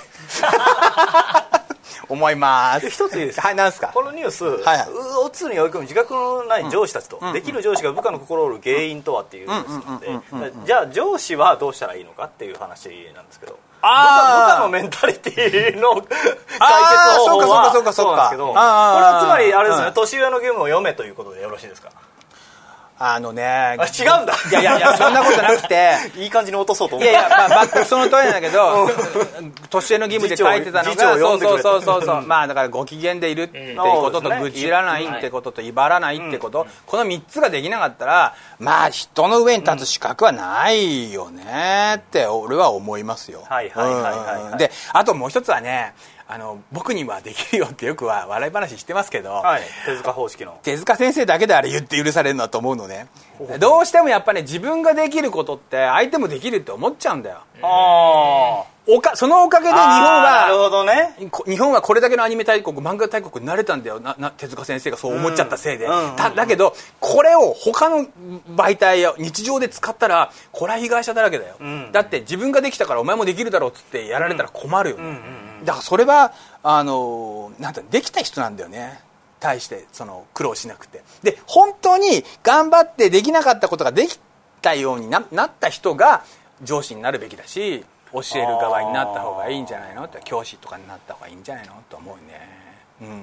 思います。 一ついいですか。 はい、なんすか。 このニュース、はいはい、うつに追い込む自覚のない上司たちと、うん、できる上司が部下の心を折る原因とはっていうニュースなので、じゃあ上司はどうしたらいいのかっていう話なんですけど、あ部下のメンタリティの解決方法はそうなんですけど、これはつまりあれですね、年上の義務を読めということでよろしいですか。 あのねあ違うんだ。 いやいやいやそんなことなくていい感じに落とそうと思った。 いやいや、まあ、その通りなんだけど年上の義務で書いてたのがそうそうそうそうそうまあだからご機嫌でいるってことと愚痴らないってことと威張らないってこと、このみっつができなかったらまあ人の上に立つ資格はないよねって俺は思いますよ。 はいはいはいはい。 であともう一つはね、あの僕にはできるよってよくは笑い話してますけど、 はい、手塚方式の手塚先生だけであれ言って許されるのだと思うのね。どうしてもやっぱり、ね、自分ができることって相手もできるって思っちゃうんだよ。あおかそのおかげで日本はなるほど、ね、 日本はこれだけのアニメ大国漫画大国になれたんだよなな手塚先生がそう思っちゃったせいで、うんうん、だ, だけどこれを他の媒体や日常で使ったらこれは被害者だらけだよ、うん、だって自分ができたからお前もできるだろうっつってやられたら困るよね、うんうんうんうん、だからそれはあのなんてできた人なんだよね、対してその苦労しなくて。で本当に頑張ってできなかったことができたように な, なった人が上司になるべきだし、教える側になった方がいいんじゃないのって、教師とかになった方がいいんじゃないのと思うね。うん、うん、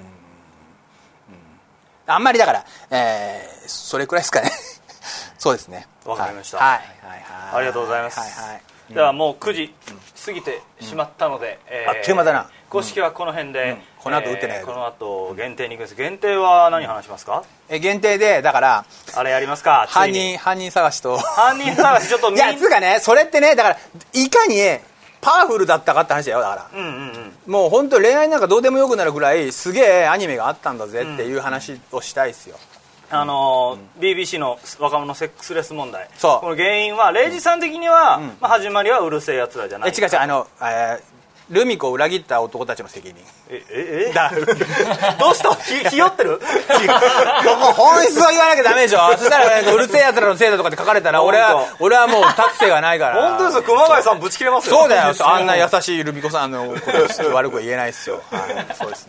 あんまりだから、えー、それくらいですかねそうですね。 わかりました、 はいはいはい、 ありがとうございます、はいはい、ではもうくじ過ぎてしまったので、うんえー、 あっという間だな。 公式はこの辺で、うん、 この後打ってない、 えー、この後限定に行くんです。限定は何話しますか。 え限定でだからあれやりますか。 犯人犯人探しと犯人探しちょっといやつうかね、それってねだからいかにパワフルだったかって話だよ。だから、うんうんうん、もう本当恋愛なんかどうでもよくなるぐらいすげえアニメがあったんだぜっていう話をしたいですよ。 あのーうん、ビービーシー の若者セックスレス問題、 そうこの原因はレイジさん的には、うんまあ、始まりはうるせえやつらじゃない。 え違う違うあの、えールミ子を裏切った男たちの責任。 えええだどうしたひひよってる本質を言わなきゃダメでしょそしたら、ね、うるせえやつらのせいだとかって書かれたら俺は俺はもう立つ瀬がないから本当ですよ。熊谷さんぶち切れますよ。 そうだよあんな優しいルミ子さんのことを悪くは言えないですよ、はい、そうですね。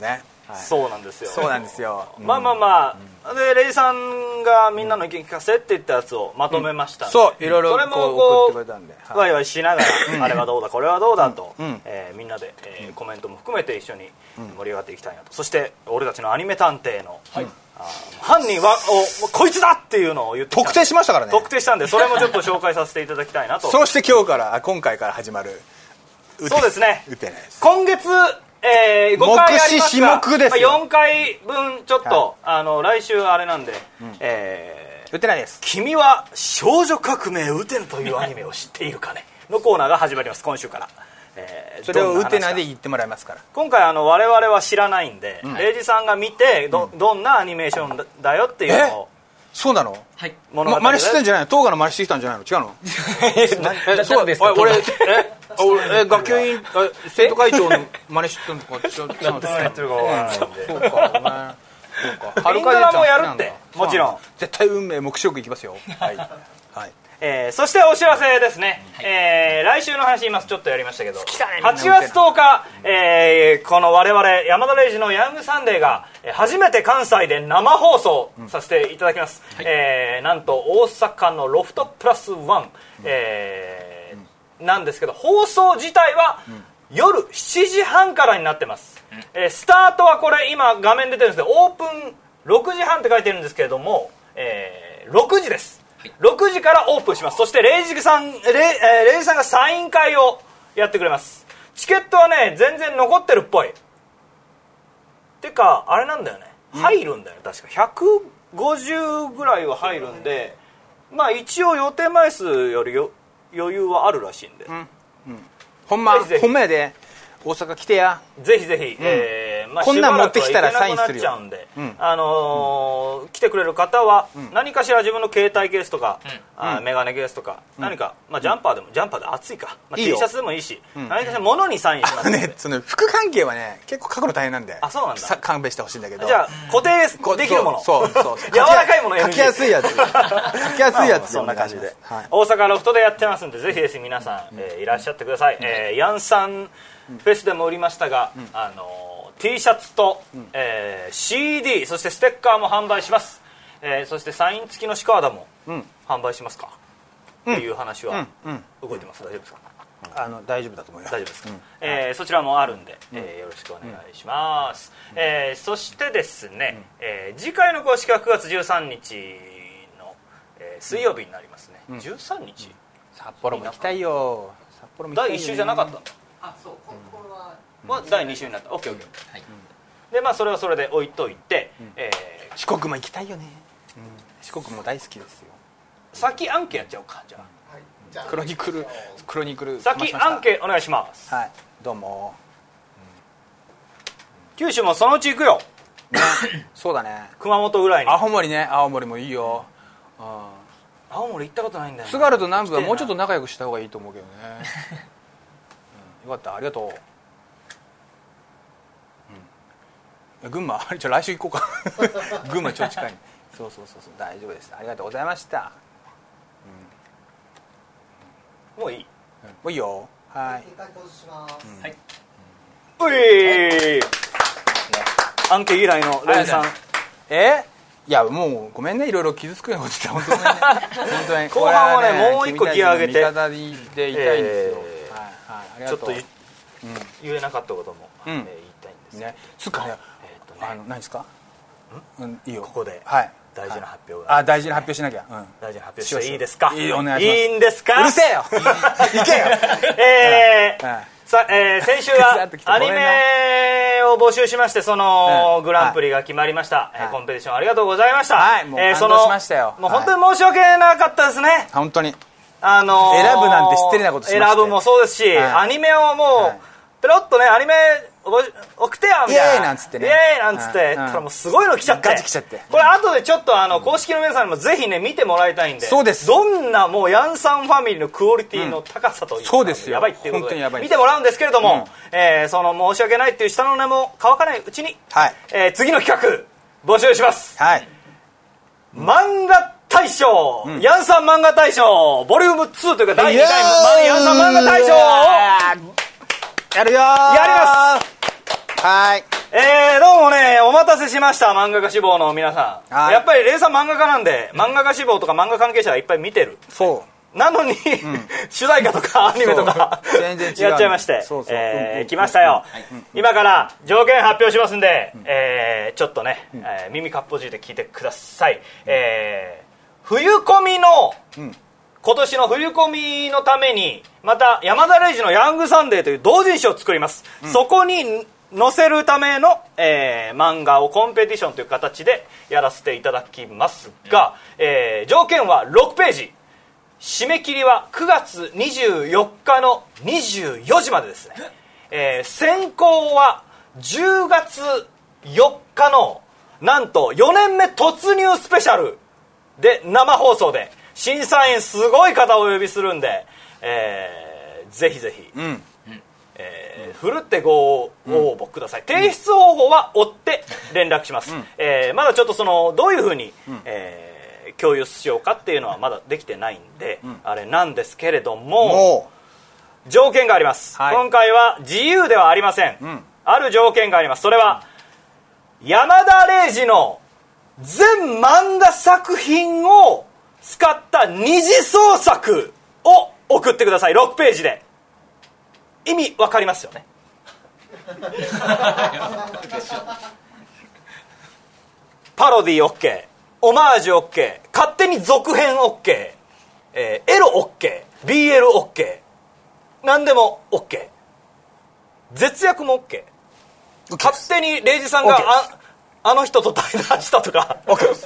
はい、 そうなんですよそうなんですよ、 うん、まあまあまあ、うん、でレイジさんがみんなの意見聞かせって言ったやつをまとめましたんで、 うん、そういろいろそれもこう送ってくれたんで、 ワイワイしながら、うん、あれはどうだこれはどうだと、 うんえー、みんなで、えー、コメントも含めて一緒に盛り上がっていきたいなと、そして俺たちのアニメ探偵の、はい、あ犯人はおこいつだっていうのを言ってきた、 特定しましたからね。 特定したんで、それもちょっと紹介させていただきたいなとそして今日から今回から始まるそうですね、 打てないです今月、えー、ごかいありますが、 目視種目ですよ、 まあ、よんかいぶんちょっと、はい、あの来週あれなんで、うん、えー、打てないです。 君は少女革命打てぬというアニメを知っているかねのコーナーが始まります今週から、 えー、それを打てないで言ってもらいますから。 今回あの我々は知らないんで、うん、レイジさんが見て ど,、うん、どんなアニメーションだよっていうのを。 そうなの？ はい。 ま、真似してんじゃないの？東賀の真似してきたんじゃないの？違うの？ え、そうですか？ 俺、え、俺、え、学級委員、生徒会長の真似してんのか？ 何ですか？やってるかわからないんで。 そうか、ごめん。そうか。 インドラもやるって、もちろん。 絶対運命目視録いきますよ。はい。はい。 えー、そしてお知らせですね、はい、えー、来週の話今ちょっとやりましたけど、はちがつとおか、えー、この我々山田レイジのヤングサンデーが初めて関西で生放送させていただきます、うん、えー、なんと大阪のロフトプラスワン、うん、えー、なんですけど、放送自体は夜しちじはんからになってます、うん、えー、スタートはこれ今画面出てるんですけどオープンろくじはんって書いてるんですけれども、えー、ろくじです。ろくじからオープンします。そしてレイジさん、レイ、えー、レイジさんがサイン会をやってくれます。チケットはね全然残ってるっぽい。てかあれなんだよね、入るんだよ確かひゃくごじゅうぐらいは入るんで、まあ一応予定枚数よりよ余裕はあるらしいんで、うんうん、 ほんまほんまやで大阪来てや、 ぜひぜひ、うん、えーまあ、 こんなん持ってきたらサインするよ。 しばらくは行けなくなっちゃうんで、うん、あのーうん、来てくれる方は、うん、何かしら自分の携帯ケースとか、うん、あメガネケースとか、うん、何か、まあ、ジャンパーでもジャンパーで暑いか、まあ、いい T シャツでもいいし、うん、何かしら物にサインしますので、 ね、その服関係はね結構書くの大変なんで、 あ、そうなんだ、 勘弁してほしいんだけど、 じゃあ固定できるもの、 そうそうそう柔らかいもの、 書きやすいやつ書きやすいやつ、 そんな感じで、はい、大阪ロフトでやってますんで、ぜひぜひ皆さん、えー、いらっしゃってください、うん、えー、ヤンさんフェスでも売りましたが、うん、あの T シャツと、うん、えー、シーディー そしてステッカーも販売します、えー、そしてサイン付きのシカーダも、うん、販売しますか、うん、っていう話は動いてます、大丈夫ですか？ あの大丈夫だと思います。 大丈夫ですか、うん、えー、そちらもあるんで、えー、よろしくお願いします、うん、えー、そしてですね、うん、えー、次回の公式はくがつじゅうさんにちの、えー、水曜日になりますね、うん、じゅうさんにち、 札幌も行きたいよ。札幌も行きたいよ、ね、 だいいっ週じゃなかったんだ。 あ、そう、これは、 はだいに週になった。 オーケーオーケー、はい、でまあそれはそれで置いといて、うん、えー、四国も行きたいよね、うん、四国も大好きですよ。 先アンケやっちゃおうか、じゃあ、はい、 じゃあクロニクルクロニクル先アンケお願いします。 はい、どうも、 うん、九州もそのうち行くよ、 ね、そうだね、 熊本ぐらいに。 青森ね、青森もいいよ、うん、 青森行ったことないんだよ、ね、 津軽と南部はもうちょっと仲良くした方がいいと思うけどねよかった、ありがとう、うん、群馬じゃあ来週行こうか群馬超近いそうそうそうそう、大丈夫です、ありがとうございました、 うん、もういい、 うん、もういいよ、はい、 一回閉じします、うん、はい、 うい、アンケ以来のレイさん、 えいやもうごめんね、いろいろ傷つくようなこと言って本当にね本当に後半はね、もう一個ギア上げて味方でいたいんですよ、えーちょっと、うん、言えなかったことも、うん、えー、言いたいんですね。つかね、えー、っとね、あの何ですか？ うん、いいよ。ここで、 はい、 大事な発表が、 あ、大事な発表しなきゃ。うん、 大事な発表していいですか？ いい、お願いします。 いいんですか？ うるせえよ。行けよ。 えー、さ、えー、先週はアニメを募集しまして、そのグランプリが決まりました。コンペティションありがとうございました。 はい、もう感動しましたよ。 もう本当に申し訳なかったですね。 本当に。 あのー、 選ぶなんて失礼なことしました。 選ぶもそうですし、はい、アニメをもう、はい、ペロッとね、アニメ送ってやみたいな、 イエーイなんつってね、 イエーイなんつって、はい、もうすごいの来ちゃって、 ガチ来ちゃって、 これ後でちょっとあの公式の皆さんにもぜひね見てもらいたいんで、 そうです、 どんなもうヤンさんファミリーのクオリティの高さという、うん、 そうですよ、 やばいっていうことで本当にやばい見てもらうんですけれども、うん、えー、その申し訳ないっていう下の根も乾かないうちに、はい、えー、次の企画募集します。はい、漫画大賞、うん、ヤンさん漫画大賞ボリュームツーというかだいにかいヤンさん漫画大賞をやるよー、 やります。 はい、 えー、どうもね、お待たせしました、漫画家志望の皆さん。 はいやっぱりレイさん漫画家なんで、漫画家志望とか漫画関係者がいっぱい見てる。 そうなのに、主題歌とかアニメとか全然違うやっちゃいまして、 そうそうえーうんうん来ましたよ、今から条件発表しますんで、えーちょっとね、えー耳かっぽじいて聞いてください。えー冬コミの、 ん今年の冬コミのためにまた山田礼二のヤングサンデーという同人誌を作ります、そこに載せるための、えー漫画をコンペティションという形でやらせていただきますが、えー条件はろくページ、締め切りはくがつにじゅうよっかのにじゅうよじまでですね、えー選考はじゅうがつよっかのなんとよねんめ突入スペシャルで生放送で審査員すごい方をお呼びするんで、えーぜひぜひ、 うんえーふるってご応募ください、提出方法は追って連絡します、えーまだちょっとそのどういうふうに、えー共有しようかっていうのはまだできてないんで、あれなんですけれども、 も条件があります、 はい今回は自由ではありません、 んある条件があります。それは山田礼二の全漫画作品を使った二次創作を送ってください。ろくページで。意味わかりますよね。パロディ OK、 オマージュ OK、 勝手に続編 OK、えー、エロ OK、 ビーエル OK、 何でも OK、 絶訳も OK、 勝手に礼二さんが OK ですああの人と対談したとか OK です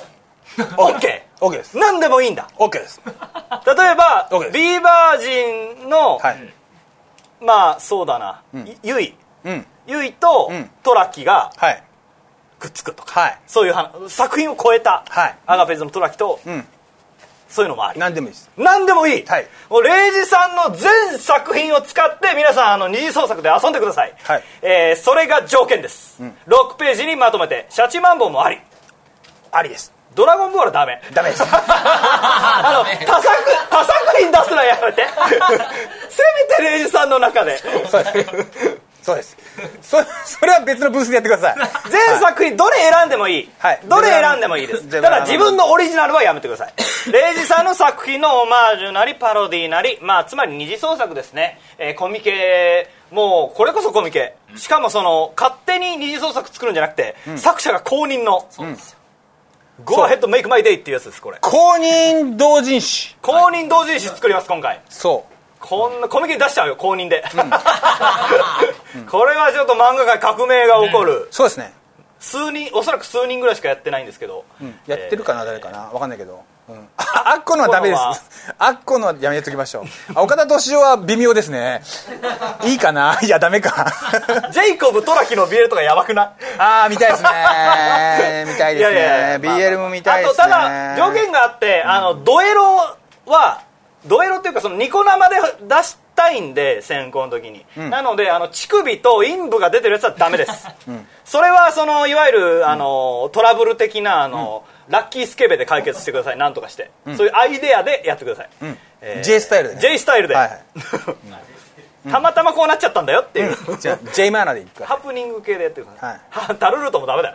OK、 OK です何でもいいんだ。 OK です例えば OK ですビーバージンの、 はいまあそうだな、ゆいうんゆいとうんトラキがはいくっつくとか、 はいそういう話作品を超えた、 はいアガペズのトラキと、 うんそういうのもあり、 何でもいいです何でもいい、 はいもう礼二さんの全作品を使って皆さんあの二次創作で遊んでください、 はいえーそれが条件です、ろくページにまとめてシャチマンボウもあり、 ありですドラゴンボールはダメダメですあの他作他作品出すのはやめてせめて礼二さんの中でそうですそうですそそれは別のブースでやってください全作品どれ選んでもいい、 はいどれ選んでもいいです。 全部ただ自分のオリジナルはやめてください。礼二さんの作品のオマージュなりパロディなり、まあつまり二次創作ですね、えーコミケ、もうこれこそコミケ、しかもその勝手に二次創作作るんじゃなくて、作者が公認の、Go ahead make my day っていうやつです。これ公認同人誌公認同人誌作ります今回。 そうこんなコミケ出しちゃうよ公認で、これはちょっと漫画界革命が起こる、 そうですね数人、おそらく数人ぐらいしかやってないんですけど、 やってるかな誰かな分かんないけどうんああっこのはダメですあっこのはやめときましょうあ岡田敏夫は微妙ですねいいかないやダメかジェイコブ・トラキの ビーエル とかやばくない？ ああ見たいですね見たいですいやいやいやね ビーエル も見たいですねあとただ条件があって、あのドエロはドエロっていうかそのニコ生で出したいんで選考の時に、なのであの乳首と陰部が出てるやつはダメです、それはそのいわゆるあのトラブル的なあの、ラッキースケベで解決してください、なんとかして、そういうアイデアでやってください、えー J スタイルでね J スタイルで、 はいはいたまたまこうなっちゃったんだよっていう、 じゃあ J マーナーでいくかハプニング系でやってください、 はいはタルルートもダメだよ、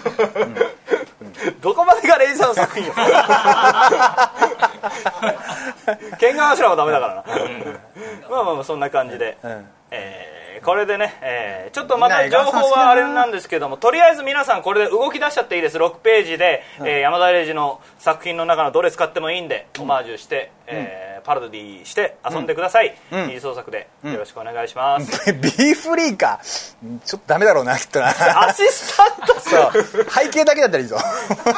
どこまでがレイジさんの作品よケンガンアシュラもダメだからな、まあまあまあそんな感じで、 うんえーこれでね、えーちょっとまた情報はあれなんですけども、とりあえず皆さんこれで動き出しちゃっていいです。ろくページで、えー山田礼二の作品の中のどれ使ってもいいんで、オマージュして、えーパロディして遊んでください、二次創作でよろしくお願いします、 ビーフリーかちょっとダメだろうなきっとなアシスタントそう背景だけだったらいいぞ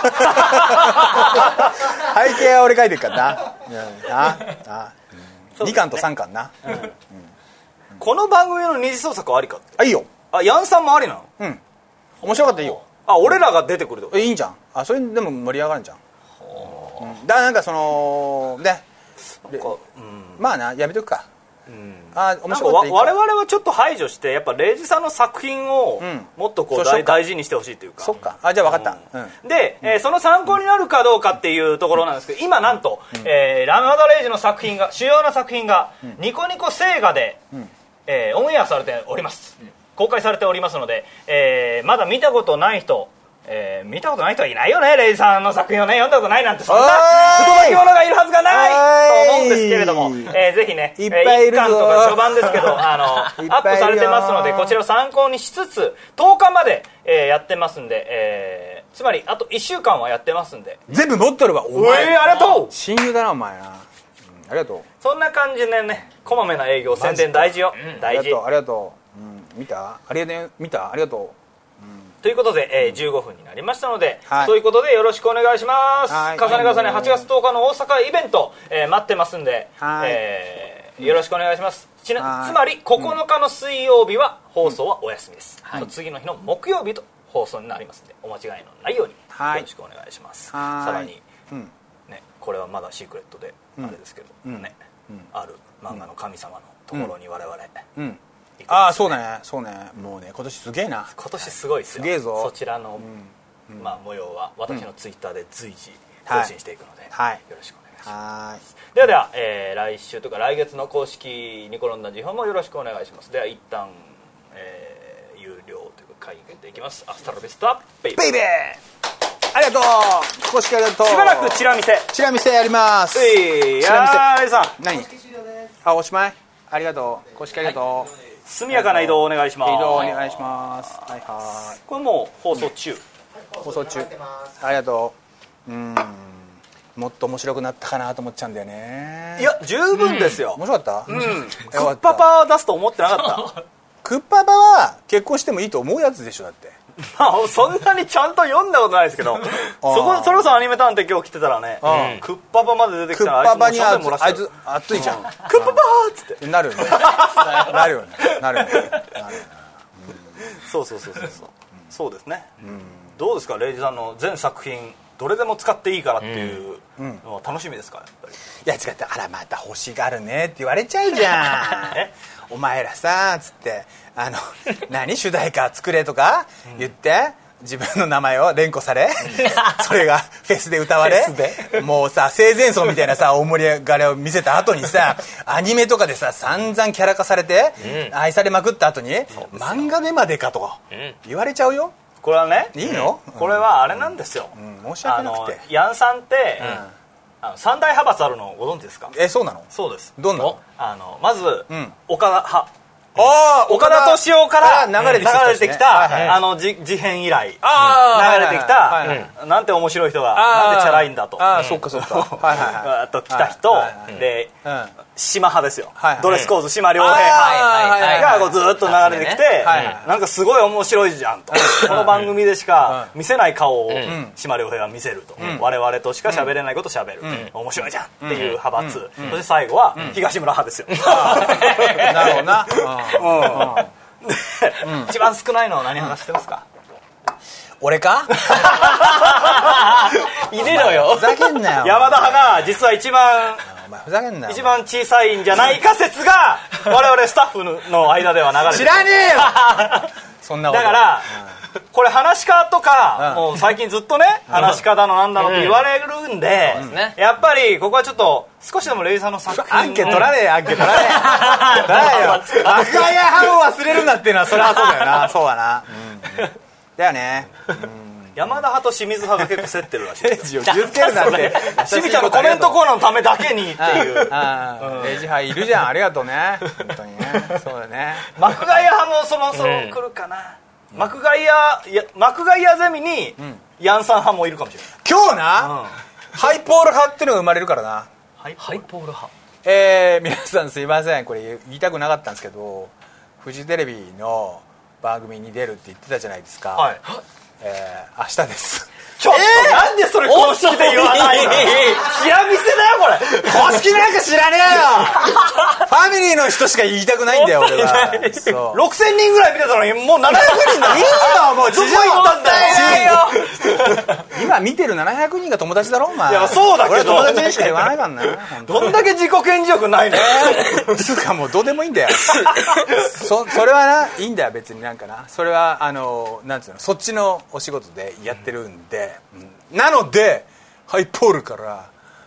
背景は俺書いてるからな、うん、なな、うん、にかんとさんかんな、うん、 この番組の二次創作はありかって、 あいいよ、 あヤンさんもありなの？ うん面白かったらいいよ、 あ俺らが出てくるってこと？ えいいんじゃん、あそれでも盛り上がるんじゃん、うん、だからなんかそのねなんか、うんまあなやめとくか、 うんあ面なんか白かったらいいか我々はちょっと排除してやっぱ礼二さんの作品をうんもっとこうそうしようか大大事にしてほしいというか、 そっかあじゃあ分かった、うんで、えーその参考になるかどうかっていうところなんですけど、今なんと、えー山田礼二の作品が主要な作品がニコニコ星画で、えーオンエアされております、 公開されておりますので、えー、まだ見たことない人、えー、見たことない人はいないよね。レイジさんの作品をね読んだことないなんてそんな不届き者がいるはずがないと思うんですけれども、えー、ぜひねいっぱいいるぞ、 えー、いっかんとか序盤ですけどあのアップされてますのでこちらを参考にしつつとおかまで、えー、やってますんで、えー、つまりあといっしゅうかんはやってますんで全部持っとるわお前、 えー、ありがとう親友だなお前な、うん、ありがとうそんな感じでねこまめな営業宣伝大事よ、うん、大事ありがとうありがとう、うん、見たありがとう見たありがとうということで、えー、じゅうごふんになりましたので、 はい、 そういうことでよろしくお願いします、 はい、 重ね重ねはちがつとおかの大阪イベント、えー、待ってますんで、 はい、 えー、よろしくお願いします。ちなつまりここのかの水曜日は放送はお休みです、うん、次の日の木曜日と放送になりますのでお間違いのないようによろしくお願いします、はい、さらに、うんね、これはまだシークレットであれですけど、うんねうん、ある漫画の神様のところに我々、うんうんああそうねそうねもうね今年すげえな今年すごいですよ、 すげえぞそちらの、うん、まあ、模様は私のツイッターで随時更新していくので、はい、よろしくお願いします。ではでは、えー、来週とか来月の公式ニコロンダ時報もよろしくお願いします。では一旦、えー、有料という会議でいきます。アスタラビスタベイベーベイベーありがとう公式ありがとうしばらくチラ見せチラ見せやりますえいやーレイさん何あおしまいありがとう公式ありがとう、はい速やかな移動をお願いします。 移動お願いします。はいはい。 これもう放送中。 放送中。ありがとう。うん。もっと面白くなったかなと思っちゃうんだよね。 いや十分ですよ。 面白かった？ うん。クッパパ出すと思ってなかった。 クッパパは結婚してもいいと思うやつでしょだって。 まあそんなにちゃんと読んだことないですけど、そこそろそろアニメ探偵今日来てたらね、クッパパまで出てきたらあいつもあいつ熱いじゃん。クッパパーっつってなるよね。なるよね。なるよね。 そうそうそうそうそう。そうですね。どうですかレイジさんの全作品どれでも使っていいからっていうのは楽しみですかやっぱり。 いや違ってあらまた欲しがるねって言われちゃうじゃん。えお前らさつってあの何主題歌作れとか言って、うん、自分の名前を連呼されそれがフェスで歌われもうさ生前葬みたいなさ大盛り上がりを見せた後にさアニメとかでさ散々キャラ化されて、うん、愛されまくった後に漫画でまでかとか言われちゃうよ。 これはねいいの、 うん、これはあれなんですよ、 うん、申し訳なくてヤンさんって、うんあの三大派閥あるのご存知ですか。 えそうなの。 そうです。 どんなの。 あのまず、うん、岡田派あ岡田敏夫から流れてきた、 流れてきた、はいはい、あの事変以来流れてきた、はいはいはい、なんて面白い人がなんでチャラいんだとああそっかそっかはいはい、はい、 と来た人、はいはいはい、で、うん、島派ですよ、はいはい、ドレスコーズ島良平派がこうずっと流れてきて、はいはい、なんかすごい面白いじゃんと、この番組でしか見せない顔を島良平は見せると、うん、我々としか喋れないこと喋る、うん、面白いじゃんっていう派閥、うんうん、そして最後は東村派ですよ、うん、 なるほどなうんうん、一番少ないのは何話してますか。 俺か入れろよふざけんなよ山田派が実は一番お前ふざけんなよ一番小さいんじゃないか説が我々スタッフの間では流れてる。 知らねえよそんなことだから、うん、これ話し家とか、うん、もう最近ずっとね、うん、話し家だのなんだのって言われるんで、うん、やっぱりここはちょっと少しでもレイさんの作品アンケ取らねえアンケ取らねえだよマクガイア派を忘れるなっていうのはそれはそうだよなそうだな、うん、だよね、うん、 山田派と清水派が結構競ってるらしいですよ傷つけるなんて清水ちゃんのコメントコーナーのためだけにっていうレイジ派いるじゃんありがとうね本当にねそうだねマクガイア派もそろそろ来るかな、うん、マクガイアいやマクガイアゼミに、うん、ヤンさん派もいるかもしれない今日な、うん、ハイポール派っていうのが生まれるからなハイポール派えー、皆さんすいませんこれ言いたくなかったんですけどフジテレビの番組に出るって言ってたじゃないですか、はいえー、明日ですちょっと、えー、なんでそれ公式で言わないの。チラ見せだよこれ公式なんか知らねえよファミリーの人しか言いたくないんだよ俺はろくせんにんぐらい見てたのにもうななひゃくにんだいいよもうどこ行ったんだよ今見てるななひゃくにんが友達だろお前いやそうだけど俺友達にしか言わないからなどんだけ自己顕示欲ないのつうかもうどうでもいいんだよそ, それはないいんだよ別になんかなそれはあのなんつうのそっちのお仕事でやってるんで、うん、なのでハイポールから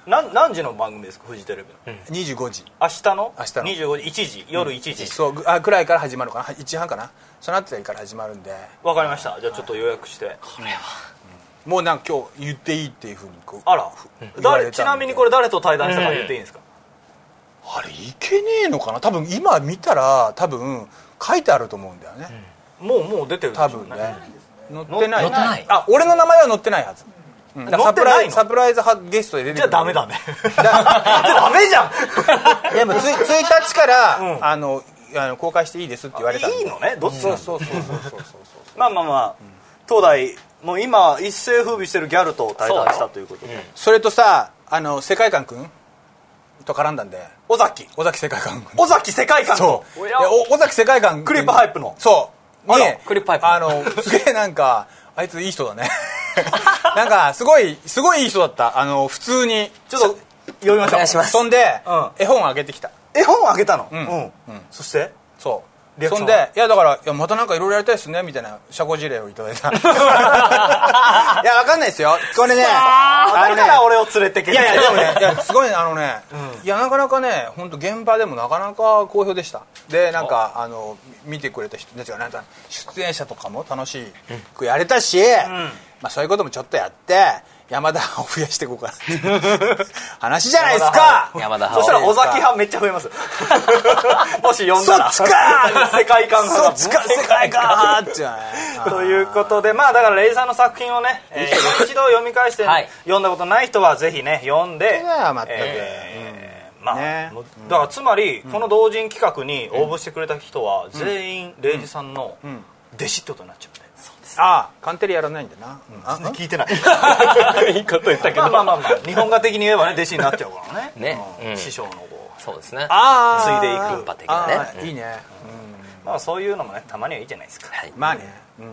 な何時の番組ですかフジテレビの、 うん、にじゅうごじ明日の明日のにじゅうごじいちじ夜いちじ、 うん、そうあくらいから始まるかないちじはんかなそのあたりから始まるんでわかりましたじゃあちょっと予約して、はい、これは、 うん、もうなんか今日言っていいっていうふうにこうあら、うん、誰ちなみにこれ誰と対談したか言っていいんですか、 うん、あれいけねえのかな多分今見たら多分書いてあると思うんだよね、 うん、もうもう出てる多分ね載ってない載ってないあ俺の名前は載ってないはずうん、サプライズサプライズゲストで出てくるじゃあダメだねダメじゃんでもついついたちから、うん、あのあの公開していいですって言われたんでいいのねどっちなのそうそうそうそうそうまあまあまあ、うん、東大もう今一世風靡してるギャルと対談したということでそ, それとさあの世界観くんと絡んだんで尾崎尾崎世界観尾崎世界観そう尾崎世界観クリップハイプのそうにクリップハイプあのすげえなんかあいついい人だねなんかすごいすごいいい人だったあの普通にちょっと読みましょうお願いしますそんで、うん、絵本あげてきた絵本あげたのうん、うんうん、 そしてそうそんでいやだからいやまたなんかいろいろやりたいですねみたいな社交辞令をいただいたいやわかんないですよこれねあだから俺を連れてけいやいやでもねいやすごいあのね、うん、いやなかなかね本当現場でもなかなか好評でしたでなんかあの見てくれた人たちがなんか出演者とかも楽しくやれたし、うんまあ、そういうこともちょっとやって山田を増やしていこうかなって話じゃないですか山田そしたら尾崎派めっちゃ増えますもし読んだらそっちか世界観派がそっちか世界観派ってということでまあだからレイジさんの作品をね、えー、一度読み返して、はい、読んだことない人はぜひね読んで全く、 えー、まあ、ね、 だからつまり、うん、この同人企画に応募してくれた人は、うん、全員レイジさんの弟子ってことになっちゃうんで、 ああカンテレやらないんだな、 うん、あ聞いてないいいこと言ったけどまあまあまあ、まあ、日本画的に言えばね弟子になっちゃうからねね、 うん、師匠のこうそうですねあ継いでいくパ的なね、 うん、いいね、 うん、まあそういうのもねたまにはいいじゃないですか、はい、 まあね、うんうん、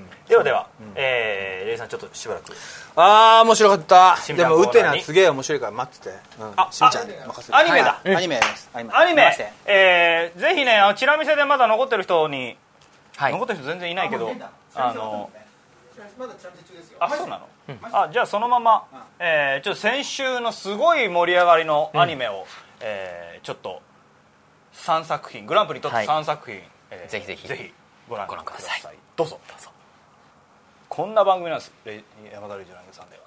ではでは、うんえー、レイさんちょっとしばらくああ面白かったでもウテナすげえ面白いから待ってて、うん、あしみちゃんに任せてアニメだ、 はい、アニメやりますアニメ、えー、ぜひねあのチラ見せでまだ残ってる人に、はい、残ってる人全然いないけどあのまだチャンネル中ですよ。 あ、そうなの、うん、あじゃあそのまま、えー、ちょっと先週のすごい盛り上がりのアニメを、うんえー、ちょっとさんさく品グランプリ取ったさんさく品、はいえー、 ぜひぜひぜひご覧ください、 さいどうぞどうぞこんな番組なんです山田レイジランゲさんでは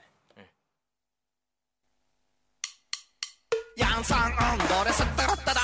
ヤンサンオンドレスッタラッタだ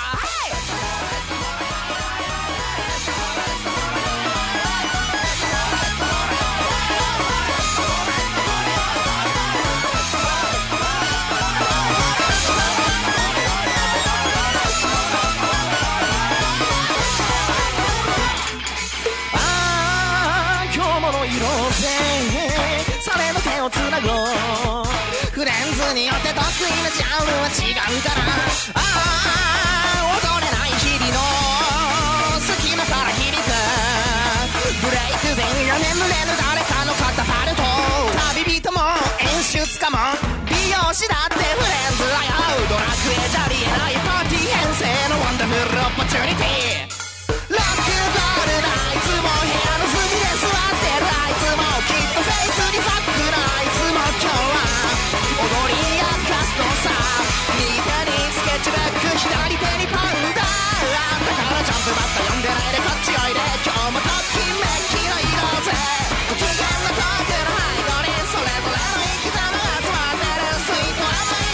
つなごうフレンズによって得意なジャンルは違うからああ踊れない日々の隙間から響くブレイクデンや眠れぬ誰かのカタパルト旅人も演出家も美容師だってフレンズ危うドラクエじゃありえないパーティー編成のワンダフルオポチュニティロックボールだいつも部屋の隅で座ってるあいつもきっとフェイスにファックなあいつも今日は踊り明かすのさ右手にスケッチブック左手にパウダーだからジャンプバッタ読んでないでこっちおいで今日もときめきの色ぜご機嫌なトークの背後にそれぞれの生き様が集まってるスイート甘い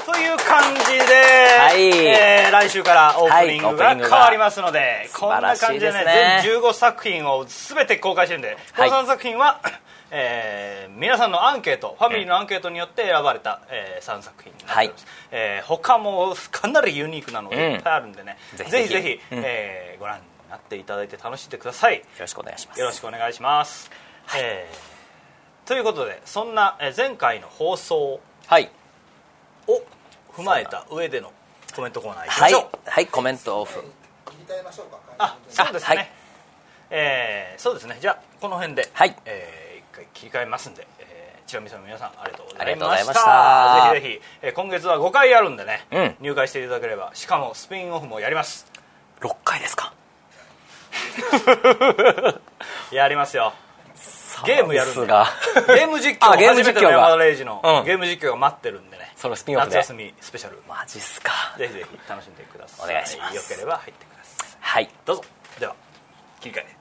という感じで、 はいえー来週からオープニングがはい変わりますので、こんな感じでね素晴らしいですね全じゅうごさく品を全て公開してるんで、このさんさく品は、えー皆さんのアンケート、ファミリーのアンケートによって選ばれた、えーさんさく品になっております、えー他もかなりユニークなのがいっぱいあるんでね、 うんぜひぜひぜひぜひえーご覧になっていただいて楽しんでください。 よろしくお願いします。 よろしくお願いします、えーということで、そんなえー前回の放送はいを踏まえた上でのコメントコーナーいきまはいしょう。 はいコメントオフ。 切り替えましょうか。 あ、そうですね、 はいえーそうですね、じゃあこの辺で、 はいえー一回切り替えますんで、えー、ちらみさんの皆さんありがとうござありいましがとうございましたたぜひぜひ、えー今月はごかいやるんでね、 うん入会していただければ、しかもスピンオフもやります。 ろっかいですか。 やりますよ。ゲームやるんで、ゲサービスがーム実況あゲーム実況が初めての山田レイジの、 うんゲーム実況が待ってるんでね、 そのスピンオフで夏休みスペシャル、 マジっすか。 ぜひぜひ楽しんでください。 お願いしますよければ入ってください。 はいどうぞ。では切り替え